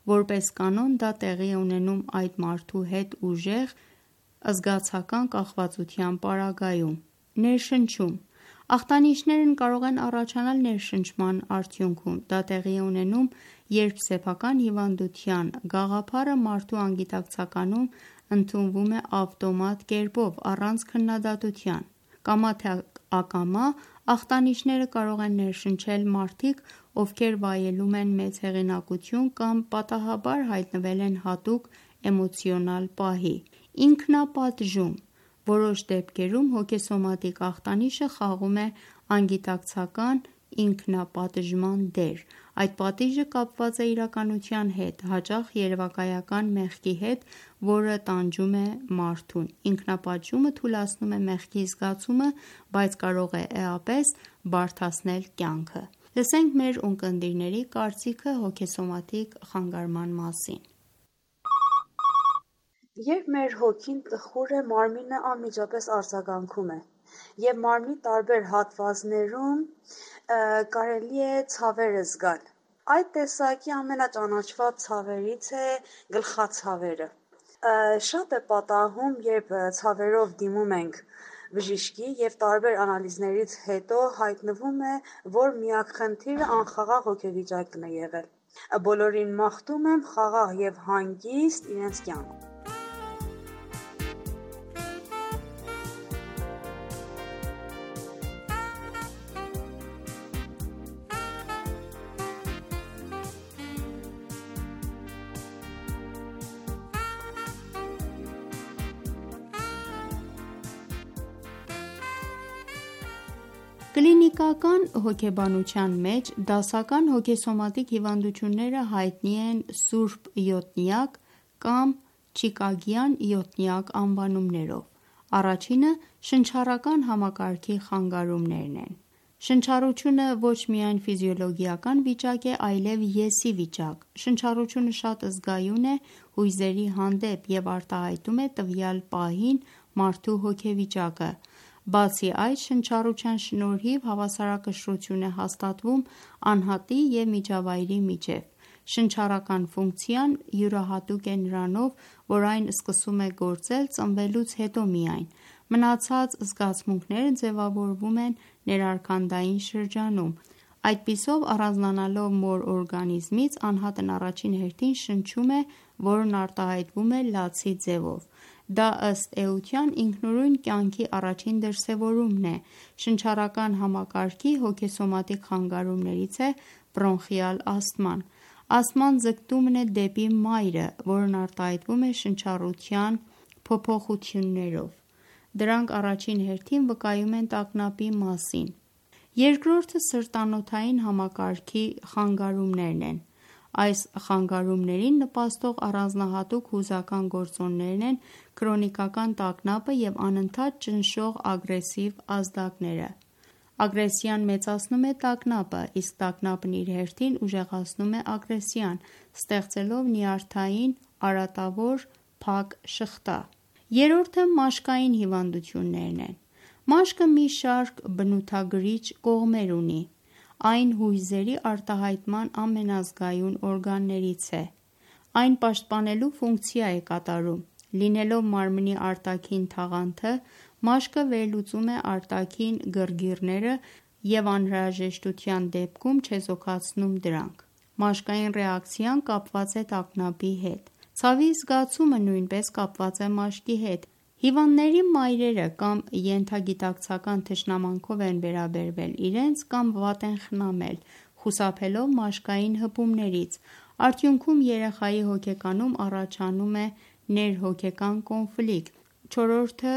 Որպես կանոն դա տեղի է ունենում այդ մարդու հետ ուժեղ զգացական կախվածության պարագայում։ Ներշնչում ախտանիշներն կարող են առաջանալ ներշնչման արդյունքում։ Դա տեղի է ունենում, երբ սեփական հիվանդության գաղափարը մարդու անգիտակցականում ընդունվում է ավտոմատ կերպով, առանց քննադատության։ Կամա թե ակամա ախտանիշները կարող են ներշնչել մարդիկ, ովքեր վայելում են մեծ հեղինակություն կամ պատահաբար հայտնվել են հատուկ էմոցիոնալ պահի։ Ինքնապատժում որոշ դեպքերում հոգեսոմատիկ ախտանիշը խաղում է անգիտակցական ինքնապատժման դեր։ Այդ պատիժը կապված է իրականության հետ, հաճախ երևակայական մեղքի հետ, որը տանջում է մարդուն։ Ինքնապատժումը թուլացնում է մեղքի զգացումը, բայց կարող է էապես բարդացնել կյանքը։ Լսենք մեր ունկնդիրների կարծիքը հոգեսոմատիկ խանգարման մասին։ Երբ մեր հոգին տխուր է, մարմինը անմիջապես արձագանքում է, և մարմնի տարբեր հատվածներում կարելի է ցավերը զգալ։ Այդ տեսակի ամենաճանաչված ցավերից է գլխացավերը։ Շատ է պատահում, երբ ցավերով դիմում ենք բժիշկի և տարբեր անալիզներից հետո հայտնվում է, որ միակ խնդիրը անխաղաղ հոգեվիճակն է եղել։ Բոլորին մաղթում եմ խաղաղ և հանգիստ իրենց կյանքում։ Կլինիկական հոգեբանության մեջ դասական հոգեսոմատիկ հիվանդությունները հայտնի են սուրբ յոթնյակ կամ չիկագյան յոթնյակ անվանումներով։ Առաջինը շնչառական համակարգի խանգարումներն են։ Շնչառությունը ոչ միայն ֆիզիոլոգիական վիճակ է, այլև եսի վիճակ։ Շնչառությունը շատ զգայուն է հույզերի հանդեպ և արտահայտում է տվյալ պահին մարդու հոգեվիճակը։ Բացի այդ, շնչառության շնորհիվ հավասարակշռություն է հաստատվում անհատի և միջավայրի միջև։ Շնչառական ֆունկցիան յուրահատուկ է նրանով, որ այն սկսում է գործել ծնվելուց հետո միայն։ Մնացած զգացմունքները ձևավորվում են ներարքանդային շրջանում։ Այդպիսով, առանձնանալով մոր օրգանիզմից, անհատն առաջին հերթին շնչում է, որն արտահայտվում է լացի ձևով։ Դա ըստ էության ինքնուրույն կյանքի առաջին դրսևորումն է։ Շնչառական համակարգի հոգեսոմատիկ խանգարումներից է բրոնխիալ ասթման։ Ասթման ձգտումն է դեպի մայրը, որն արտահայտվում է շնչառության փոփոխություններով։ Դրանք առաջին հերթին վկայում են տագնապի մասին։ Երկրորդը սրտանոթային համակարգի խանգարումներն են։ Այս խանգարումներին նպաստող առանձնահատուկ հուզական գործոններն են քրոնիկական տագնապը և անընդհատ ճնշող ագրեսիվ ազդակները։ Ագրեսիան մեծացնում է տագնապը, իսկ տագնապն իր հերթին ուժեղացնում է ագրեսիան, ստեղծելով նյարդային արատավոր փակ շղթա։ Երրորդը մաշկային հիվանդություններն են։ Մաշկը մի շարք բնութագրիչ կողմեր ունի։ Այն հույզերի արտահայտման ամենազգայուն օրգաններից է։ Այն պաշտպանելու ֆունկցիա է կատարում։ Լինելով մարմնի արտաքին թաղանթը, մաշկը վերլուծում է արտաքին գռգիռները և անհրաժեշտության դեպքում չեզոքացնում դրանք։ Մաշկային ռեակցիան կապված է տագնապի հետ։ Ցավի զգացումը նույնպես կապված է մաշկի հետ։ Հիվանդների մայրերը կամ ենթագիտակցական թշնամանքով են վերաբերվել իրենց կամ վատ են խնամել, խուսափելով մաշկային հպումներից։ Արդյունքում երեխայի հոգեկանում առաջանում է ներհոգեկան կոնֆլիկտ։ Չորրորդը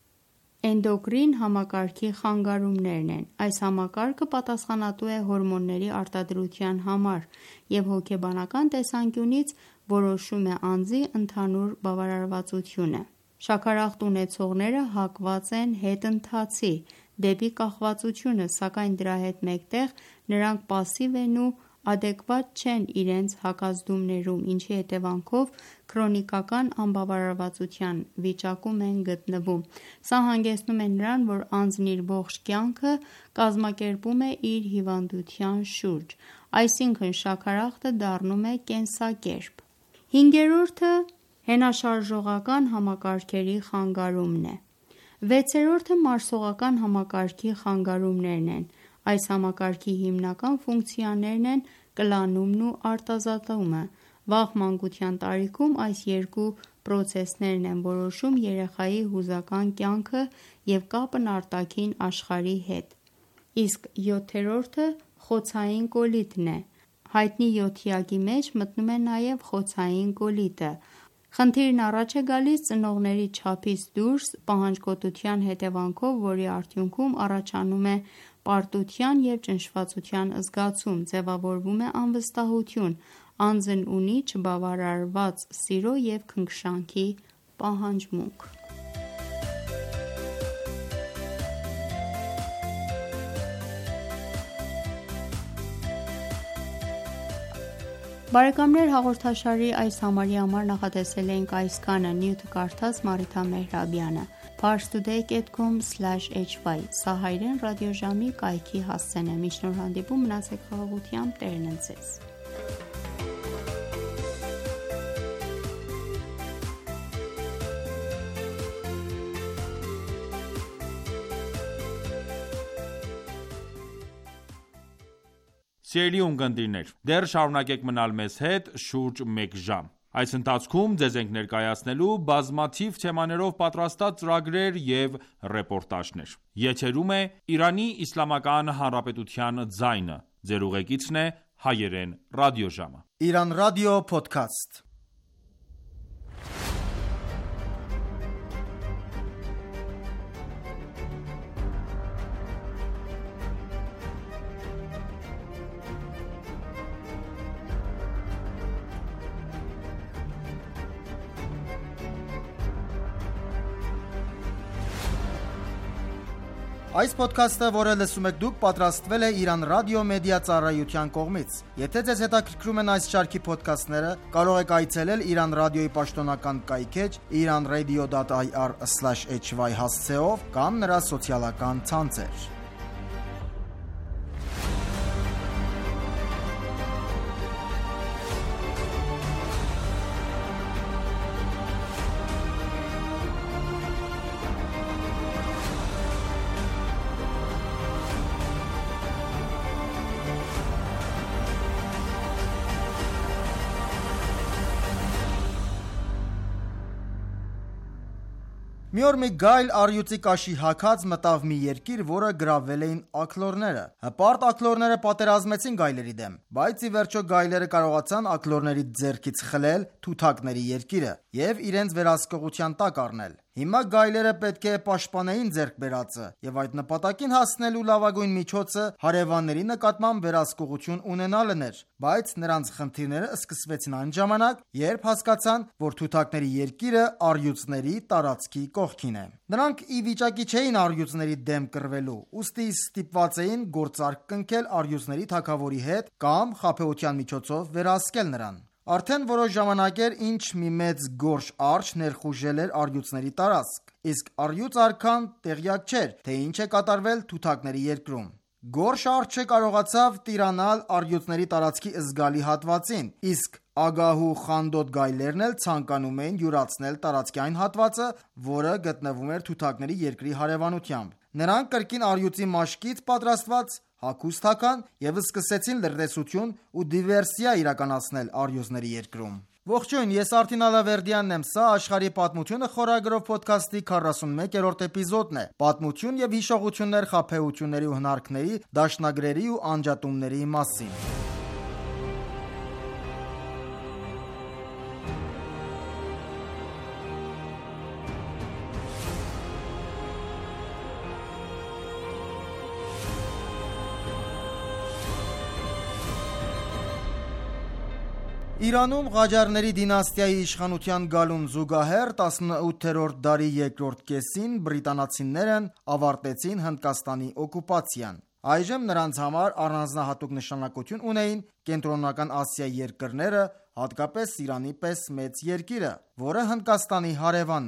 էնդոկրին համակարգի խանգարումներն են։ Այս համակարգը պատասխանատու է հորմոնների արտադրության համար և հոգեբանական տեսանկյունից որոշում է անձի ընդհանուր բավարարվածությունը։ Շաքարախտ ունեցողները հակված են հետընթացի դեպի կախվածությունը, սակայն դրա հետ մեկտեղ նրանք պասիվ են ու ադեկվատ չեն իրենց հակազդումներում, ինչի հետևանքով քրոնիկական անբավարարվածության վիճակում են գտնվում։ Սա հանգեցնում է նրան, որ անձն իր ողջ կյանքը կազմակերպում է իր հիվանդության շուրջ, այսինքն շաքարախտը դառնում է կենսակերպ։ Հինգերորդը հենաշարժողական համակարգերի խանգարումն է։ Վեցերորդը մարսողական համակարգի խանգարումներն են։ Այս համակարգի հիմնական ֆունկցիաներն են կլանումն ու արտազատումը։ Վաղ մանկության տարիքում այս երկու պրոցեսներն են որոշում երեխայի հուզական կյանքը և կապն արտաքին աշխարհի հետ։ Իսկ յոթերորդը խոցային կոլիտն է։ Հայտնի յոթյակի մեջ մտնում է նաև խոցային կոլիտը։ Խնդիրն առաջ է գալիս ծնողների չափից դուրս պահանջկոտության հետևանքով, որի արդյունքում առաջանում է պարտության և ճնշվածության զգացում, ձևավորվում է անվստահություն, անձն ունի չբավարարված սիրո և քնքշանքի պահանջմունք։ Բարեկամներ, հաղորդաշարի այս համարի համար նախատեսել էինք այսքանը։ Նյութը կարդաց Մարիթա Մեհրաբյանը։ Parstoday dot com slash h y Սա հայրեն ռադիոժամի կայքի հասցեն է։ Մինչ նոր հանդիպում, մնացեք խաղաղությամբ, Տերն ընդ ձեզ։ Սիրելի ունկնդիրներ, դեռ շարունակեք մնալ մեզ հետ շուրջ մեկ ժամ։ Այս ընթացքում ձեզ ենք ներկայացնելու բազմաթիվ թեմաներով պատրաստած ծրագրեր և ռեպորտաժներ։ Եթերում է Իրանի Իսլամական Հանրապետության ձայնը։ Ձեր ուղեկիցն է հայերեն ռադիոժամը։ Իրանական ռադիո փոդքասթ։ Այս ոդքասթը, որը լսում եք դուք, պատրաստվել է Իրանական ռադիո մեդիա ծառայության կողմից։ Եթե ձեզ հետաքրքրում են այս շարքի ոդքասթները, կարող եք այցելել Իրանական ռադիոյի պաշտոնական կայքէջ iranradio dot i r slash h y հասցեով կամ նրա սոցիալական ցանցեր։ Մի օր մի գայլ առյուծի կաշի հագած մտավ մի երկիր, որը գրավել էին աքլորները։ Հպարտ աքլորները պատերազմեցին գայլերի դեմ, բայց ի վերջո գայլերը կարողացան աքլորների ձեռքից խլել թութակների երկիրը և իրենց վերահսկողության տակ առնել։ Հիմա գայլերը պետք է պաշտպանեին ձեռք բերածը, և այդ նպատակին հասնելու լավագույն միջոցը հարևանների նկատմամբ վերահսկողություն ունենալն էր, բայց նրանց խնդիրները սկսվեցին այն ժամանակ, երբ հասկացան, որ թութակների երկիրը առյուծների տարածքի կողքին է։ Նրանք ի վիճակի չէին առյուծների դեմ կռվելու, ուստի ստիպված էին գործարք կնքել առյուծների թագավորի հետ կամ խաբեության միջոցով վերահսկել նրան։ Արդեն որոշ ժամանակ էր, ինչ մի մեծ գորշ արջ ներխուժել էր առյուծների տարածք, իսկ առյուծ արքան տեղյակ չէր, թե ինչ է կատարվել թութակների երկրում։ Գորշ արջը կարողացավ տիրանալ առյուծների տարածքի զգալի հատվածին, իսկ ագահ ու խանդոտ գայլերն էլ ցանկանում էին յուրացնել տարածքի այն հատվածը, որը գտնվում էր թութակների երկրի հարևանությամբ։ Նրանք կրկին առյուծի մաշկից պատրաստված հագուստ հագան և սկսեցին լրտեսություն ու դիվերսիա իրականացնել առյուծների երկրում։ Ողջույն, ես Արտին Ալավերդյանն եմ, սա աշխարհի պատմությունը խորագրով փոդքասթի քառասունմեկերորդ էպիզոդն է։ Պատմություն և հիշողություններ խաբեությունների ու հնարքների, դաշնագրերի ու անջատումների մասին։ Իրանում Ղաջարների դինաստիայի իշխանության գալուն զուգահեռ տասնութերորդ դարի երկրորդ կեսին բրիտանացիներն ավարտեցին Հնդկաստանի օկուպացիան։ Այժմ նրանց համար առանձնահատուկ նշանակություն ունեին Կենտրոնական Ասիայի երկրները, հատկապես Իրանի պես մեծ երկիրը, որը Հնդկաստանի հարևանն էր։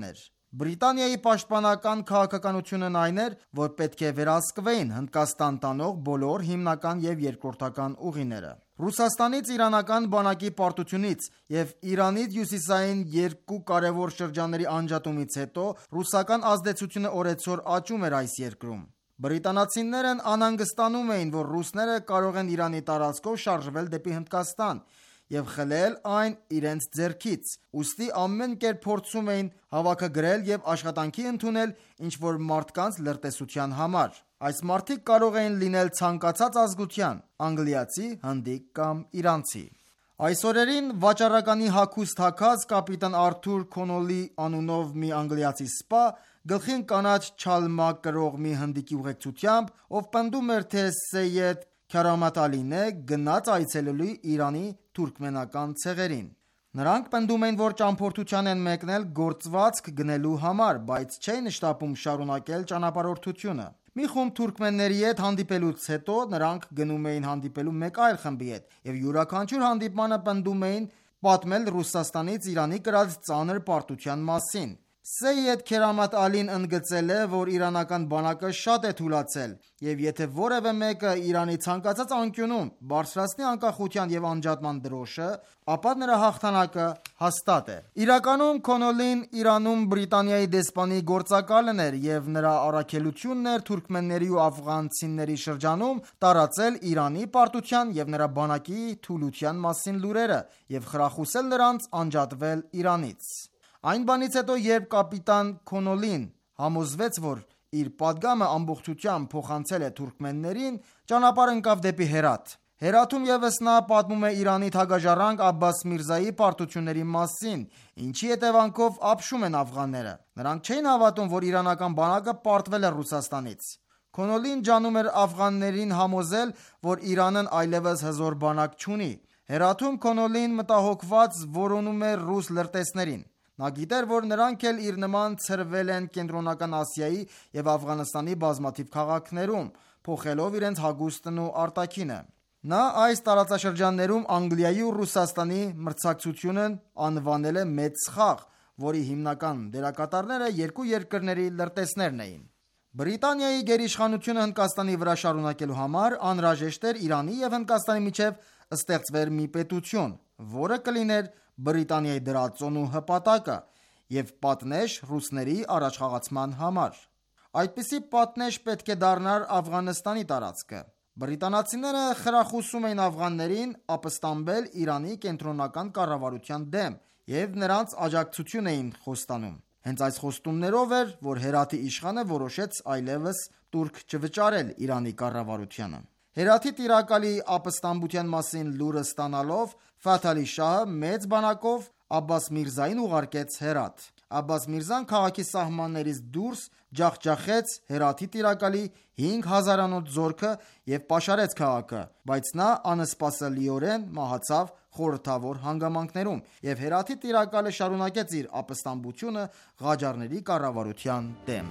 Բրիտանիայի պաշտպանական քաղաքականությունն այն էր, որ պետք է վերահսկվեին Հնդկաստան տանող բոլոր հիմնական և երկրորդական ուղիները։ Ռուսաստանից իրանական բանակի պարտությունից և Իրանից հյուսիսային երկու կարևոր շրջանների անջատումից հետո ռուսական ազդեցությունը օրեցօր աճում էր այս երկրում։ Բրիտանացիներն անհանգստանում էին, որ ռուսները կարող են Իրանի տարածքով շարժվել դեպի Հնդկաստան և խլել այն իրենց ձեռքից, ուստի ամեն կերպ փորձում էին հավաքագրել և աշխատանքի ընդունել ինչ-որ մարդկանց լրտեսության համար։ Այս մարդիկ կարող էին լինել ցանկացած ազգության՝ անգլիացի, հնդիկ կամ իրանցի։ Այս օրերին վաճառականի հագուստ հագած կապիտան Արթուր Քոնոլի անունով մի անգլիացի սպա գլխին կանաչ չալմա կրող մի հնդիկի ուղեկցությամբ, ով պնդում էր, թե Սեյեդ Քարամաթ Ալին է, գնաց այցելելու Իրանի թուրքմենական ցեղերին։ Նրանք պնդում էին, որ ճամփորդության են մեկնել գործվածք գնելու համար, բայց չէին շտապում շարունակել ճանապարհորդությունը։ Մի խումբ թուրքմենների հետ հանդիպելուց հետո նրանք գնում էին հանդիպելու մեկ այլ խմբի հետ և յուրաքանչյուր հանդիպմանը պնդում էին պատմել Ռուսաստանից Իրանի կրած ծանր պարտության մասին։ Սեյեդ Քարամաթ Ալին ընդգծել է, որ իրանական բանակը շատ է թուլացել, և եթե որևէ մեկը Իրանի ցանկացած անկյունում բարձրացնի անկախության և անջատման դրոշը, ապա նրա հաղթանակը հաստատ է։ Իրականում Քոնոլին Իրանում Բրիտանիայի դեսպանի գործակալն էր, և նրա առաքելությունն էր թուրքմենների ու աֆղանցիների շրջանում տարածել Իրանի պարտության և նրա բանակի թուլության մասին լուրերը և խրախուսել նրանց անջատվել Իրանից։ Այն բանից հետո, երբ կապիտան Քոնոլին համոզվեց, որ իր պատգամը ամբողջությամբ փոխանցել է թուրքմեններին, ճանապարհ ընկավ դեպի Հերաթ։ Հերաթում ևս նա պատմում է Իրանի թագաժառանգ Աբբաս Միրզայի պարտությունների մասին, ինչի հետևանքով ապշում են աֆղանները։ Նրանք չէին հավատում, որ իրանական բանակը պարտվել է Ռուսաստանից։ Քոնոլին ջանում էր աֆղաններին համոզել, որ Իրանն այլևս հզոր բանակ չունի։ Հերաթում Քոնոլին մտահոգված որոնում էր ռուս լրտեսներին։ Նա գիտեր, որ նրանք էլ իր նման ցրվել են Կենտրոնական Ասիայի և Աֆղանստանի բազմաթիվ քաղաքներում, փոխելով իրենց հագուստն ու արտաքինը։ Նա այս տարածաշրջաններում Անգլիայի ու Ռուսաստանի մրցակցությունն անվանել է մեծ սխաղ, որի հիմնական դերակատարները երկու երկրների լրտեսներն էին։ Բրիտանիայի գերիշխանությունը Հնդկաստանի վրա շարունակելու համար անհրաժեշտ էր Իրանի և Հնդկաստանի միջև ստեղծվեր մի պետություն, որը կլիներ Բրիտանիայի դրածոն ու հպատակը և պատնեշ ռուսների առաջխաղացման համար։ Այդպիսի պատնեշ պետք է դառնար Աֆղանստանի տարածքը։ Բրիտանացիները խրախուսում էին աֆղաններին ապստամբել Իրանի կենտրոնական կառավարության դեմ և նրանց աջակցություն էին խոստանում։ Հենց այս խոստումներով էր, որ Հերաթի իշխանը որոշեց այլևս տուրք չվճարել Իրանի կառավարությանը։ Հերաթի տիրակալի ապստամբության մասին լուրը ստանալով, Ֆաթհ Ալի շահը մեծ բանակով Աբբաս Միրզային ուղարկեց Հերաթ։ Աբբաս Միրզան քաղաքի սահմաններից դուրս ջախջախեց Հերաթի տիրակալի հինգ հազարանոց զորքը և պաշարեց քաղաքը, բայց նա անսպասելիորեն մահացավ խորհրդավոր հանգամանքներում, և Հերաթի տիրակալը շարունակեց իր ապստամբությունը Ղաջարների կառավարության դեմ։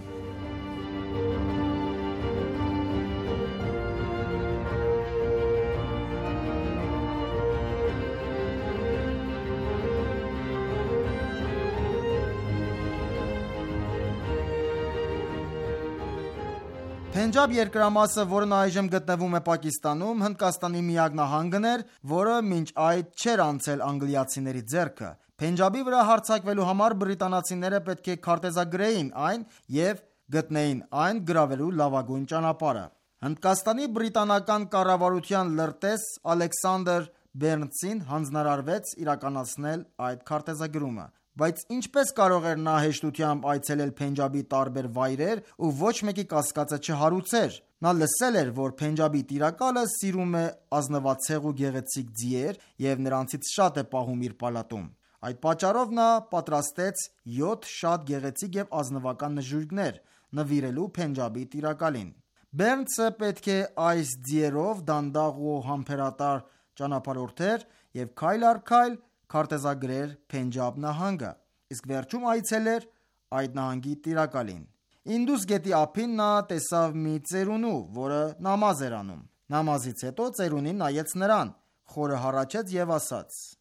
Փենջաբ երկրամասը, որն այժմ գտնվում է Պակիստանում, Հնդկաստանի միակ նահանգն էր, որը մինչ այդ չէր անցել անգլիացիների ձեռքը։ Փենջաբի վրա հարձակվելու համար բրիտանացիները պետք է քարտեզագրեին այն և գտնեին այն գրավելու լավագույն ճանապարհը։ Հնդկաստանի բրիտանական կառավարության լրտես Ալեքսանդր Բերնսին հանձնարարվեց իրականացնել այդ քարտեզագրումը։ Բայց ինչպես կարող էր նա հեշտությամբ այցելել Փենջաբի տարբեր վայրեր ու ոչ մեկի կասկածը չհարուցեր։ Նա լսել էր, որ Փենջաբի տիրակալը սիրում է ազնվացեղ ու գեղեցիկ ձիեր և նրանցից շատ է պահում իր պալատում։ Այդ պատճառով նա պատրաստեց յոթ շատ գեղեցիկ և ազնվական նժույգներ նվիրելու Փենջաբի տիրակալին։ Բերնսը պետք է այս ձիերով դանդաղ ու համբերատար ճանապարհորդեր և քայլ առ քայլ քարտեզագրեր Փենջաբ նահանգը, իսկ վերջում այցելեր այդ նահանգի տիրակալին։ Ինդուս գետի ափին նա տեսավ մի ծերունու, որը նամազ էր անում։ Նամազից հետո ծերունին նայեց նրան, խորը հառաչեց և ասաց.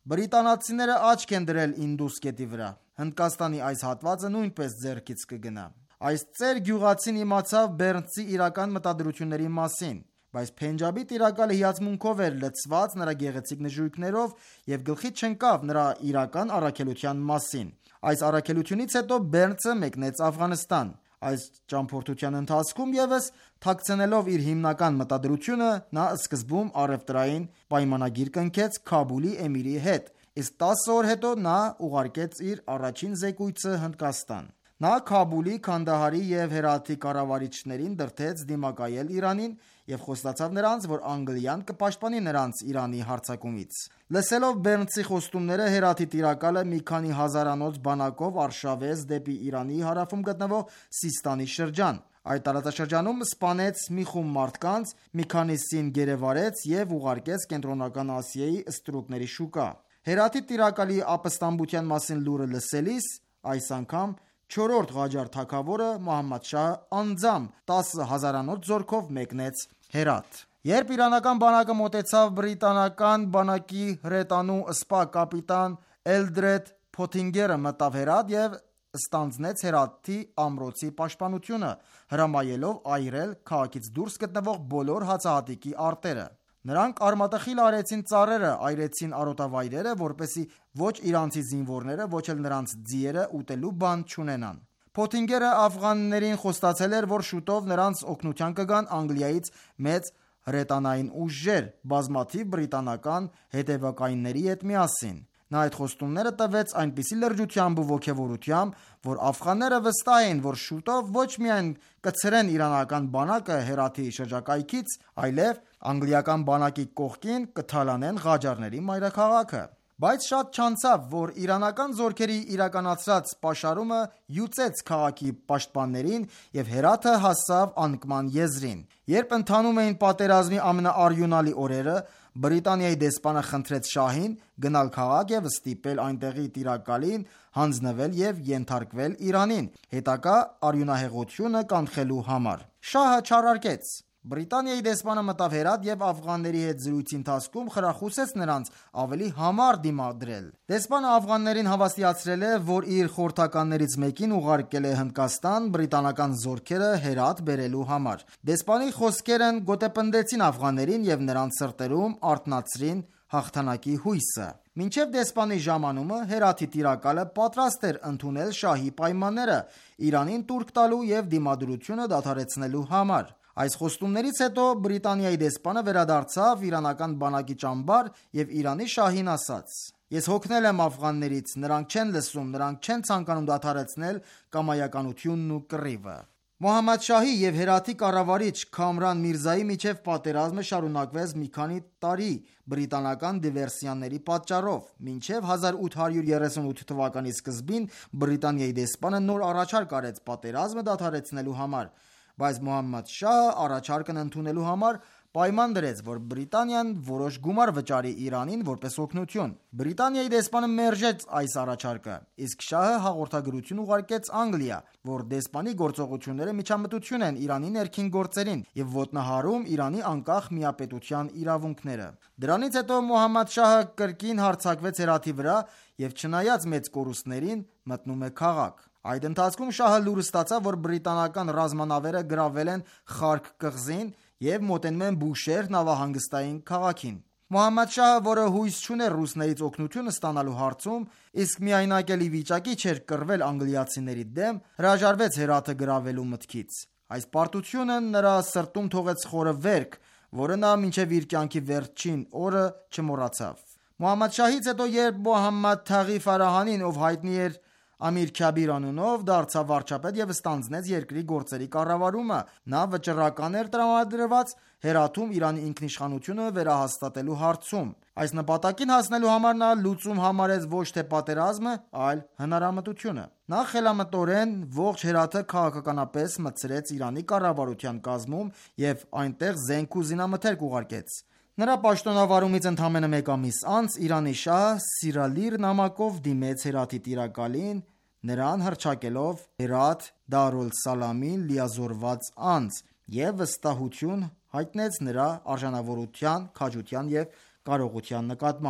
Բրիտանացիները աչք են դրել Ինդուս գետի վրա։ Հնդկաստանի այս հատվածը նույնպես ձեռքից կգնա։ Այս ծեր գյուղացին իմացավ բեռնցի իրական մտադրությունների մասին, բայց Փենջաբի տիրակալը հիացմունքով էր լցված նրա գեղեցիկ նժույգներով եւ գլխի չընկավ նրա իրական առաքելության մասին։ Այս առաքելությունից հետո Բեռնցը մեկնեց Աֆղանստան։ Այս ճամփորդության ընթացքում ևս թաքցնելով իր հիմնական մտադրությունը, նա սկզբում առևտրային պայմանագիր կնքեց Քաբուլի էմիրի հետ, իսկ տասը օր հետո նա ուղարկեց իր առաջին զեկույցը Հնդկաստան։ Նա Քաբուլի, Քանդահարի և Հերաթի կառավարիչներին դրդեց դիմակայել Իրանին և խոստացավ նրանց, որ Անգլիան կպաշտպանի նրանց Իրանի հարձակումից։ Լսելով Բեռնցի խոստումները, Հերաթի տիրակալը մի քանի հազարանոց բանակով արշավեց դեպի Իրանի հարավում գտնվող Սիստանի շրջան։ Այդ տարածաշրջանում սպանեց մի խումբ մարդկանց, մի քանիսին գերեվարեց և ուղարկեց Կենտրոնական Ասիայի ստրուկների շուկա։ Հերաթի տիրակալի ապստամբության մասին լուրը լսելիս, այս անգամ չորրորդ Ղաջար թագավորը Մոհամմադ շահը անձամբ տասը հազարանոց զորքով մեկնեց Հերաթ։ Երբ իրանական բանակը մոտեցավ, բրիտանական բանակի հրետանու սպա կապիտան Էլդրեդ Փոթինգերը մտավ Հերաթ և ստանձնեց Հերաթի ամրոցի պաշտպանությունը, հրամայելով այրել քաղաքից դուրս գտնվող բոլոր հացահատիկի արտերը։ Նրանք արմատախիլ արեցին ծառերը, այրեցին արոտավայրերը, որպեսզի ոչ իրանցի զինվորները, ոչ էլ նրանց ձիերը ուտելու բան չունենան։ Փոթինգերը աֆղաններին խոստացել էր, որ շուտով նրանց օգնության կգան Անգլիայից մեծ հրետանային ուժեր, բազմաթիվ բրիտանական հետևակայինների հետ միասին։ Նա այդ խոստումները տվեց այնպիսի լրջությամբ ու ոգևորությամբ, որ աֆղանները վստահ էին, որ շուտով ոչ միայն կցրեն իրանական բանակը Հերաթի շրջակայքից, այլև անգլիական բանակի կողքին կթալանեն Ղաջարների մայրաքաղաքը։ Բայց շատ չանցավ, որ իրանական զորքերի իրականացրած պաշարումը յուծեց քաղաքի պաշտպաններին և Հերաթը հասավ անկման եզրին։ Երբ ընթանում էին պատերազմի ամենաարյունալի օրերը, Բրիտանիայի դեսպանը խնդրեց շահին գնալ քաղաք և ստիպել այնտեղի տիրակալին հանձնվել և ենթարկվել Իրանին, հետագա արյունահեղությունը կանխելու համար։ Շահը չարարկեց։ Բրիտանիայի դեսպանը մտավ Հերաթ և աֆղանների հետ զրույցի ընթացքում խրախուսեց նրանց ավելի համառ դիմադրել։ Դեսպանը աֆղաններին հավաստիացրել է, որ իր խորհրդականներից մեկին ուղարկել է Հնդկաստան բրիտանական զորքերը Հերաթ բերելու համար։ Դեսպանի խոսքերն գոտեպնդեցին աֆղաններին և նրանց սրտերում արթնացրին հաղթանակի հույսը։ Մինչև դեսպանի ժամանումը Հերաթի տիրակալը պատրաստ էր ընդունել շահի պայմանները Իրանին տուրք տալու և դիմադրությունը դադարեցնելու համար։ Այս խոստումներից հետո Բրիտանիայի դեսպանը վերադարձավ իրանական բանակի ճամբար և Իրանի շահին ասաց. «Ես հոգնել եմ աֆղաններից, նրանք չեն լսում, նրանք չեն ցանկանում դադարեցնել կամայականությունն ու կռիվը»։ Մոհամմադ շահի և Հերաթի կառավարիչ Քամրան Միրզայի միջև պատերազմը շարունակվեց մի քանի տարի բրիտանական դիվերսիաների պատճառով, մինչև հազար ութ հարյուր երեսունութ թվականի սկզբին Բրիտանիայի դեսպանը նոր առաջարկ արեց պատերազմը դադարեցնելու համար, բայց Մոհամմադ շահը առաջարկն ընդունելու համար պայման դրեց, որ Բրիտանիան որոշ գումար վճարի Իրանին որպես օգնություն։ Բրիտանիայի դեսպանը մերժեց այս առաջարկը, իսկ շահը հաղորդագրություն ուղարկեց Անգլիա, որ դեսպանի գործողությունները միջամտություն են Իրանի ներքին գործերին և ոտնահարում Իրանի անկախ միապետության իրավունքները։ Դրանից հետո Մոհամմադ շահը կրկին հարձակվեց Հերաթի վրա և չնայած մեծ կորուստներին մտնում է քաղաք։ Այդ ընթացքում շահը լուր ստացավ, որ բրիտանական ռազմանավերը գրավել են Խարկ կղզին և մոտենում են Բուշեհր նավահանգստային քաղաքին։ Մոհամմադ շահը, որը հույս չուներ ռուսներից օգնություն ստանալու հարցում, իսկ միայնակ էլ ի վիճակի չէր կռվել անգլիացիների դեմ, հրաժարվեց Հերաթը գրավելու մտքից։ Այս պարտությունը նրա սրտում թողեց խորը վերք, որը նա մինչև իր կյանքի վերջին օրը չմոռացավ։ Մոհամմադ շահից հետո, երբ Մոհամմադ Թաղի Ֆարահանին, ով հայտնի էր Ամիր Քաբիր անունով, դարձավ վարչապետ և ստանձնեց երկրի գործերի կառավարումը, նա վճռական էր տրամադրված Հերաթում Իրանի ինքնիշխանությունը վերահաստատելու հարցում։ Այս նպատակին հասնելու համար նա լուծում համարեց ոչ թե պատերազմը, այլ հնարամտությունը։ Նա խելամտորեն ողջ Հերաթը քաղաքականապես մտցրեց Իրանի կառավարության կազմում և այնտեղ զենք ու զինամթերք ուղարկեց։ Նրա պաշտոնավարումից ընդամենը մեկ ամիս անց Իրանի շահը Սիրալիր նամակով դիմեց Հերաթի տիրակալին, նրան հռչակելով Հերաթ Դար-օլ-Սալամին լիազորված անձ և վստահություն հայտնեց նրա արժանավորության, քաջության և կարողության նկատմամբ։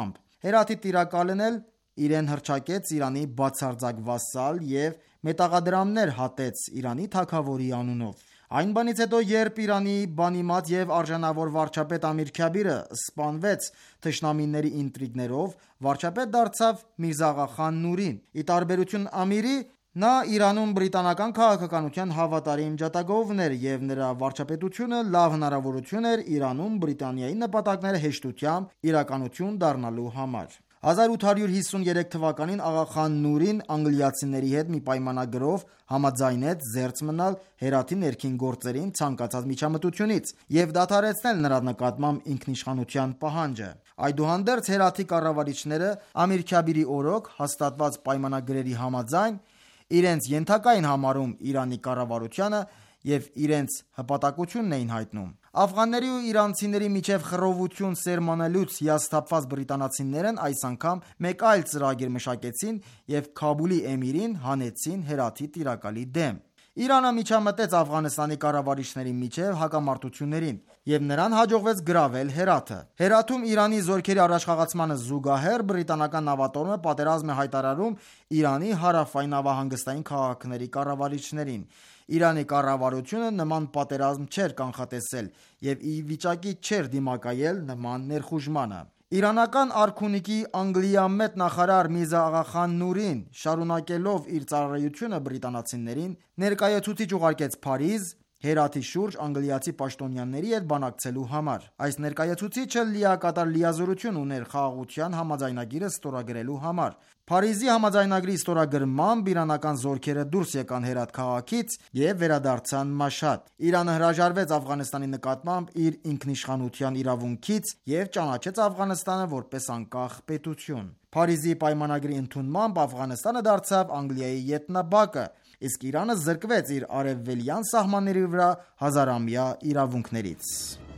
Հերաթի տիրակալն էլ իրեն հռչակեց Իրանի բացարձակ վասալ և մետաղադրամներ հատեց Իրանի թագավորի անունով։ Այն բանից հետո, երբ Իրանի բանիմաց և արժանավոր վարչապետ Ամիր Քյաբիրը սպանվեց թշնամիների ինտրիգներով, վարչապետ դարձավ Միրզա Աղախան Նուրին։ Ի տարբերություն Ամիրի, նա Իրանում բրիտանական քաղաքականության հավատարիմ ջատագովն էր և նրա վարչապետությունը լավ հնարավորություն էր Իրանում Բրիտանիայի նպատակները հեշտությամբ իրականություն դառնալու համար։ հազար ութ հարյուր հիսուներեք թվականին Աղախան Նուրին անգլիացիների հետ մի պայմանագրով համաձայնեց զերծ մնալ Հերաթի ներքին գործերին ցանկացած միջամտությունից և դադարեցնել նրա նկատմամբ ինքնիշխանության պահանջը։ Այդուհանդերձ Հերաթի կառավարիչները Ամիր Քյաբիրի օրոք հաստատված պայմանագրերի համաձայն իրենց ենթակա էին համարում Իրանի կառավարությանը և իրենց հպատակությունն էին հայտնում։ Աֆղանների ու իրանցիների միջև խռովություն սերմանելուց հիասթափված բրիտանացիներն այս անգամ մեկ այլ ծրագիր մշակեցին և Քաբուլի էմիրին հանեցին Հերաթի տիրակալի դեմ։ Իրանը միջամտեց Աֆղանստանի կառավարիչների միջև հակամարտություններին, և նրան հաջողվեց գրավել Հերաթը։ Հերաթում Իրանի զորքերի առաջխաղացմանը զուգահեռ բրիտանական նավատորմը պատերազմ է հայտարարում Իրանի հարավային նավահանգստային քաղաքների կառավարիչներին։ Իրանի կառավարությունը նման պատերազմ չէր կանխատեսել և ի վիճակի չէր դիմակայել նման ներխուժմանը։ Իրանական արքունիքի անգլիամետ նախարար Միրզա Աղախան Նուրին, շարունակելով իր ծառայությունը բրիտանացիներին, ներկայացուցիչ ուղարկեց Փարիզ Հերաթի շուրջ անգլիացի պաշտոնյաների հետ բանակցելու համար։ Այս ներկայացուցիչը լիակատար լիազորություն ուներ խաղաղության համաձայնագիրը ստորագրելու համար։ Փարիզի համաձայնագրի ստորագրմամբ իրանական զորքերը դուրս եկան Հերաթ քաղաքից և վերադարձան Մաշհադ։ Իրանը հրաժարվեց Աֆղանստանի նկատմամբ իր ինքնիշխանության իրավունքից և ճանաչեց Աֆղանստանը որպես անկախ պետություն։ Փարիզի պայմանագրի ընդունմամբ Աֆղանստանը դարձավ Անգլիայի ետնաբակը, իսկ Իրանը զրկվեց իր արևելյան սահմանների վրա հազարամյա իրավունքներից։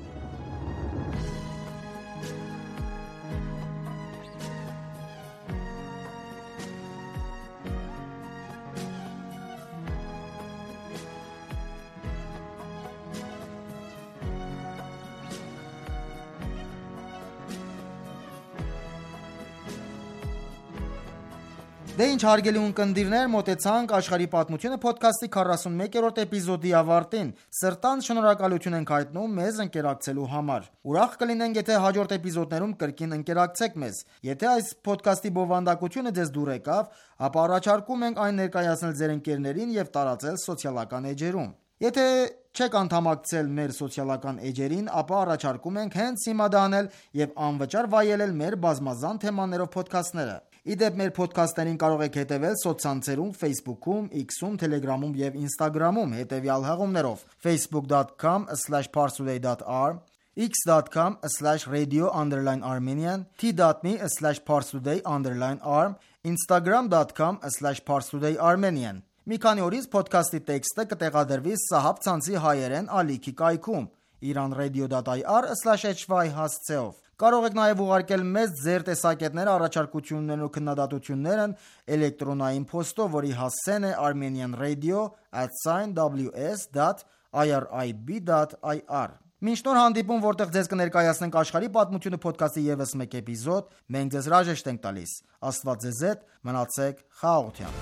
Դե ինչ հարգելի ունկնդիրներ, մոտեցանք աշխարհի պատմությունը փոդքասթի քառասունմեկերորդ էպիզոդի ավարտին։ Սրտան շնորհակալություն ենք հայտնում մեզ ընկերակցելու համար։ Ուրախ կլինենք, եթե հաջորդ էպիզոդներում կրկին ընկերակցեք մեզ։ Եթե այս փոդքասթի բովանդակությունը ձեզ դուր եկավ, ապա առաջարկում ենք այն ներկայացնել ձեր ընկերներին և տարածել սոցիալական էջերում։ Եթե չեք անդամակցել մեր սոցիալական էջերին, ապա առաջարկում ենք հենց հիմա դա անել և անվճար վայելել մեր բազմազան թեմաներով փոդքասթները։ Ի դեպ, մեր փոդքասթերին կարող եք հետևել սոցցանցերում Facebook-ում, X-ում, Telegram-ում և Instagram-ում հետևյալ հղումներով՝ facebook dot com slash parstoday dot r, x dot com slash radio underline armenian, t dot m e slash parstoday underline r, instagram dot com slash parstoday armenian։ Մի քանի օրից փոդքասթի տեքստը կտեղադրվի Սահաբ ցանցի հայերեն ալիքի կայքում iranradio dot i r slash h y հասցեով։ Կարող եք նաև ուղարկել մեզ ձեր տեսակետները, առաջարկություններն ու քննադատություններն էլեկտրոնային փոստով, որի հասցեն է armenianradio at w s dot i r i b dot i r։ Մինչ նոր հանդիպում, որտեղ ձեզ կներկայացնենք աշխարհի պատմությունը փոդքասթի ևս մեկ էպիզոդ, մենք ձեզ հրաժեշտ ենք տալիս։ Աստված ձեզ հետ, մնացեք խաղաղությամբ։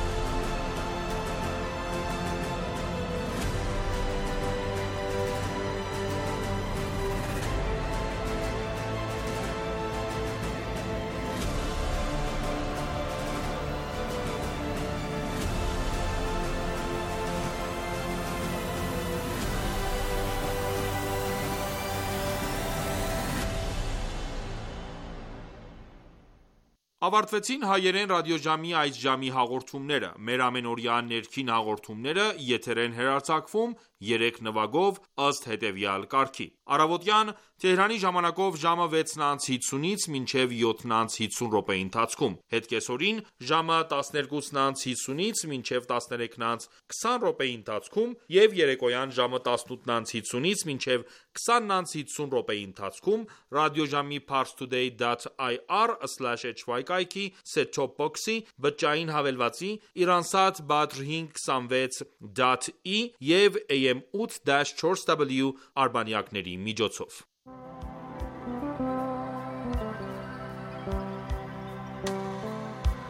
Ավարտվեցին հայերեն ռադիոժամի այս ժամի հաղորդումները։ Մեր ամենօրյա ներքին հաղորդումները եթեր են հեռարձակվում երեք նվագով ըստ հետևյալ կարգի. Առավոտյան Թեհրանի ժամանակով ժամը վեցն անց հիսունից մինչև յոթն անց հիսուն րոպեի ընթացքում, հետկեսօրին ժամը տասներկուսն անց հիսունից մինչև տասներեքն անց քսան րոպեի ընթացքում և երեկոյան ժամը տասնութն անց հիսունից մինչև քսանն անց հիսուն րոպեի ընթացքում ռադիոժամի parstoday dot i r slash h y կայքի set-top box-ի բջջային հավելվածի Iransat Badr հինգ քսանվեց dot e և A M eight dash four W արբանյակների միջոցով։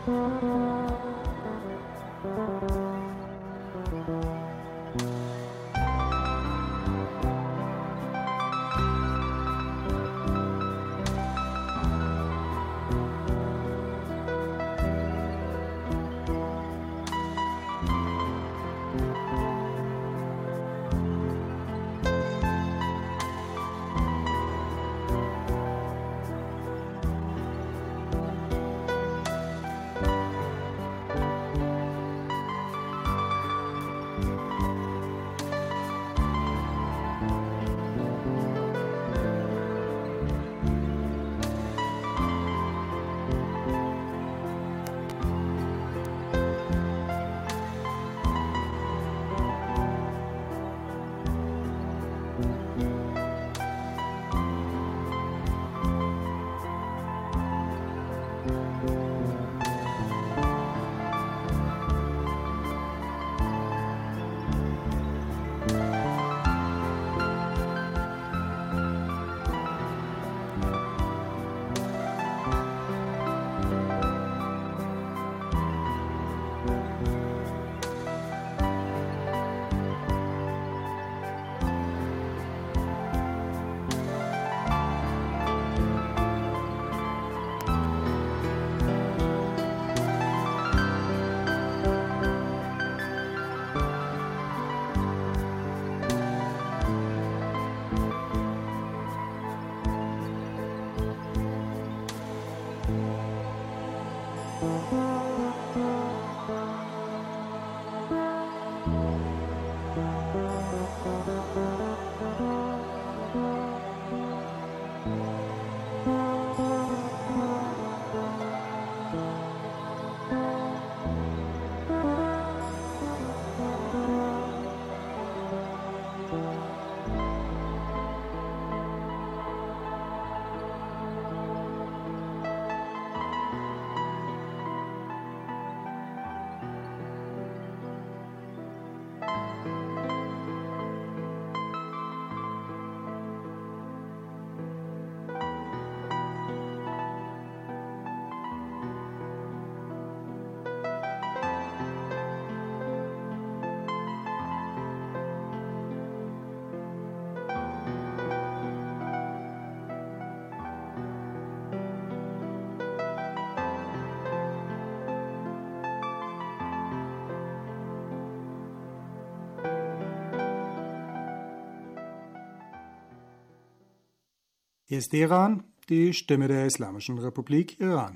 Hier ist Iran, die Stimme der Islamischen Republik Iran.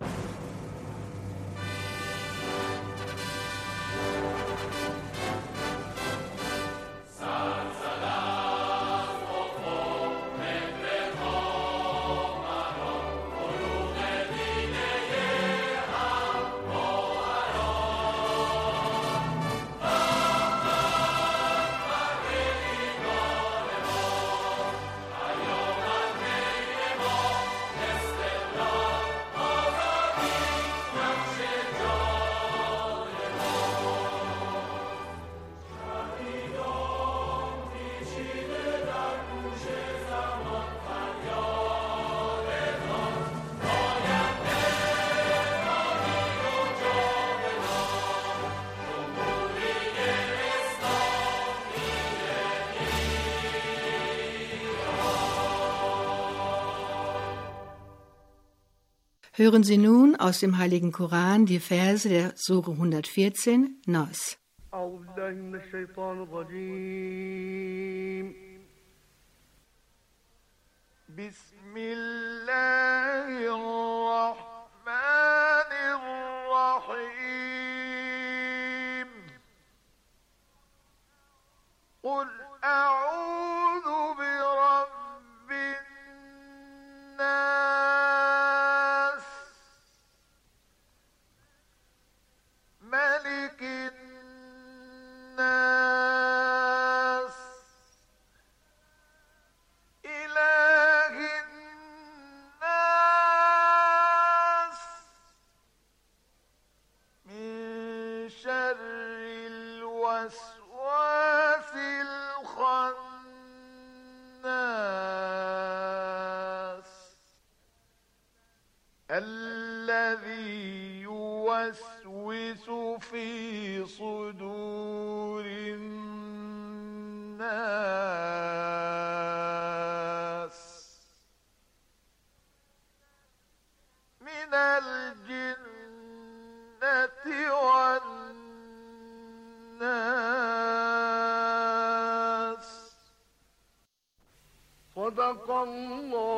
Hören Sie nun aus dem Heiligen Koran die Verse der Sure hundertvierzehn, Nas. Bismillahirrahmanirrahim. Qul a'udhu bi rabbin nas, malikin nas, ilahin nas, min şerril vesvasil khannas, الذي يوسوس في صدور الناس من الجنة والناس صدق الله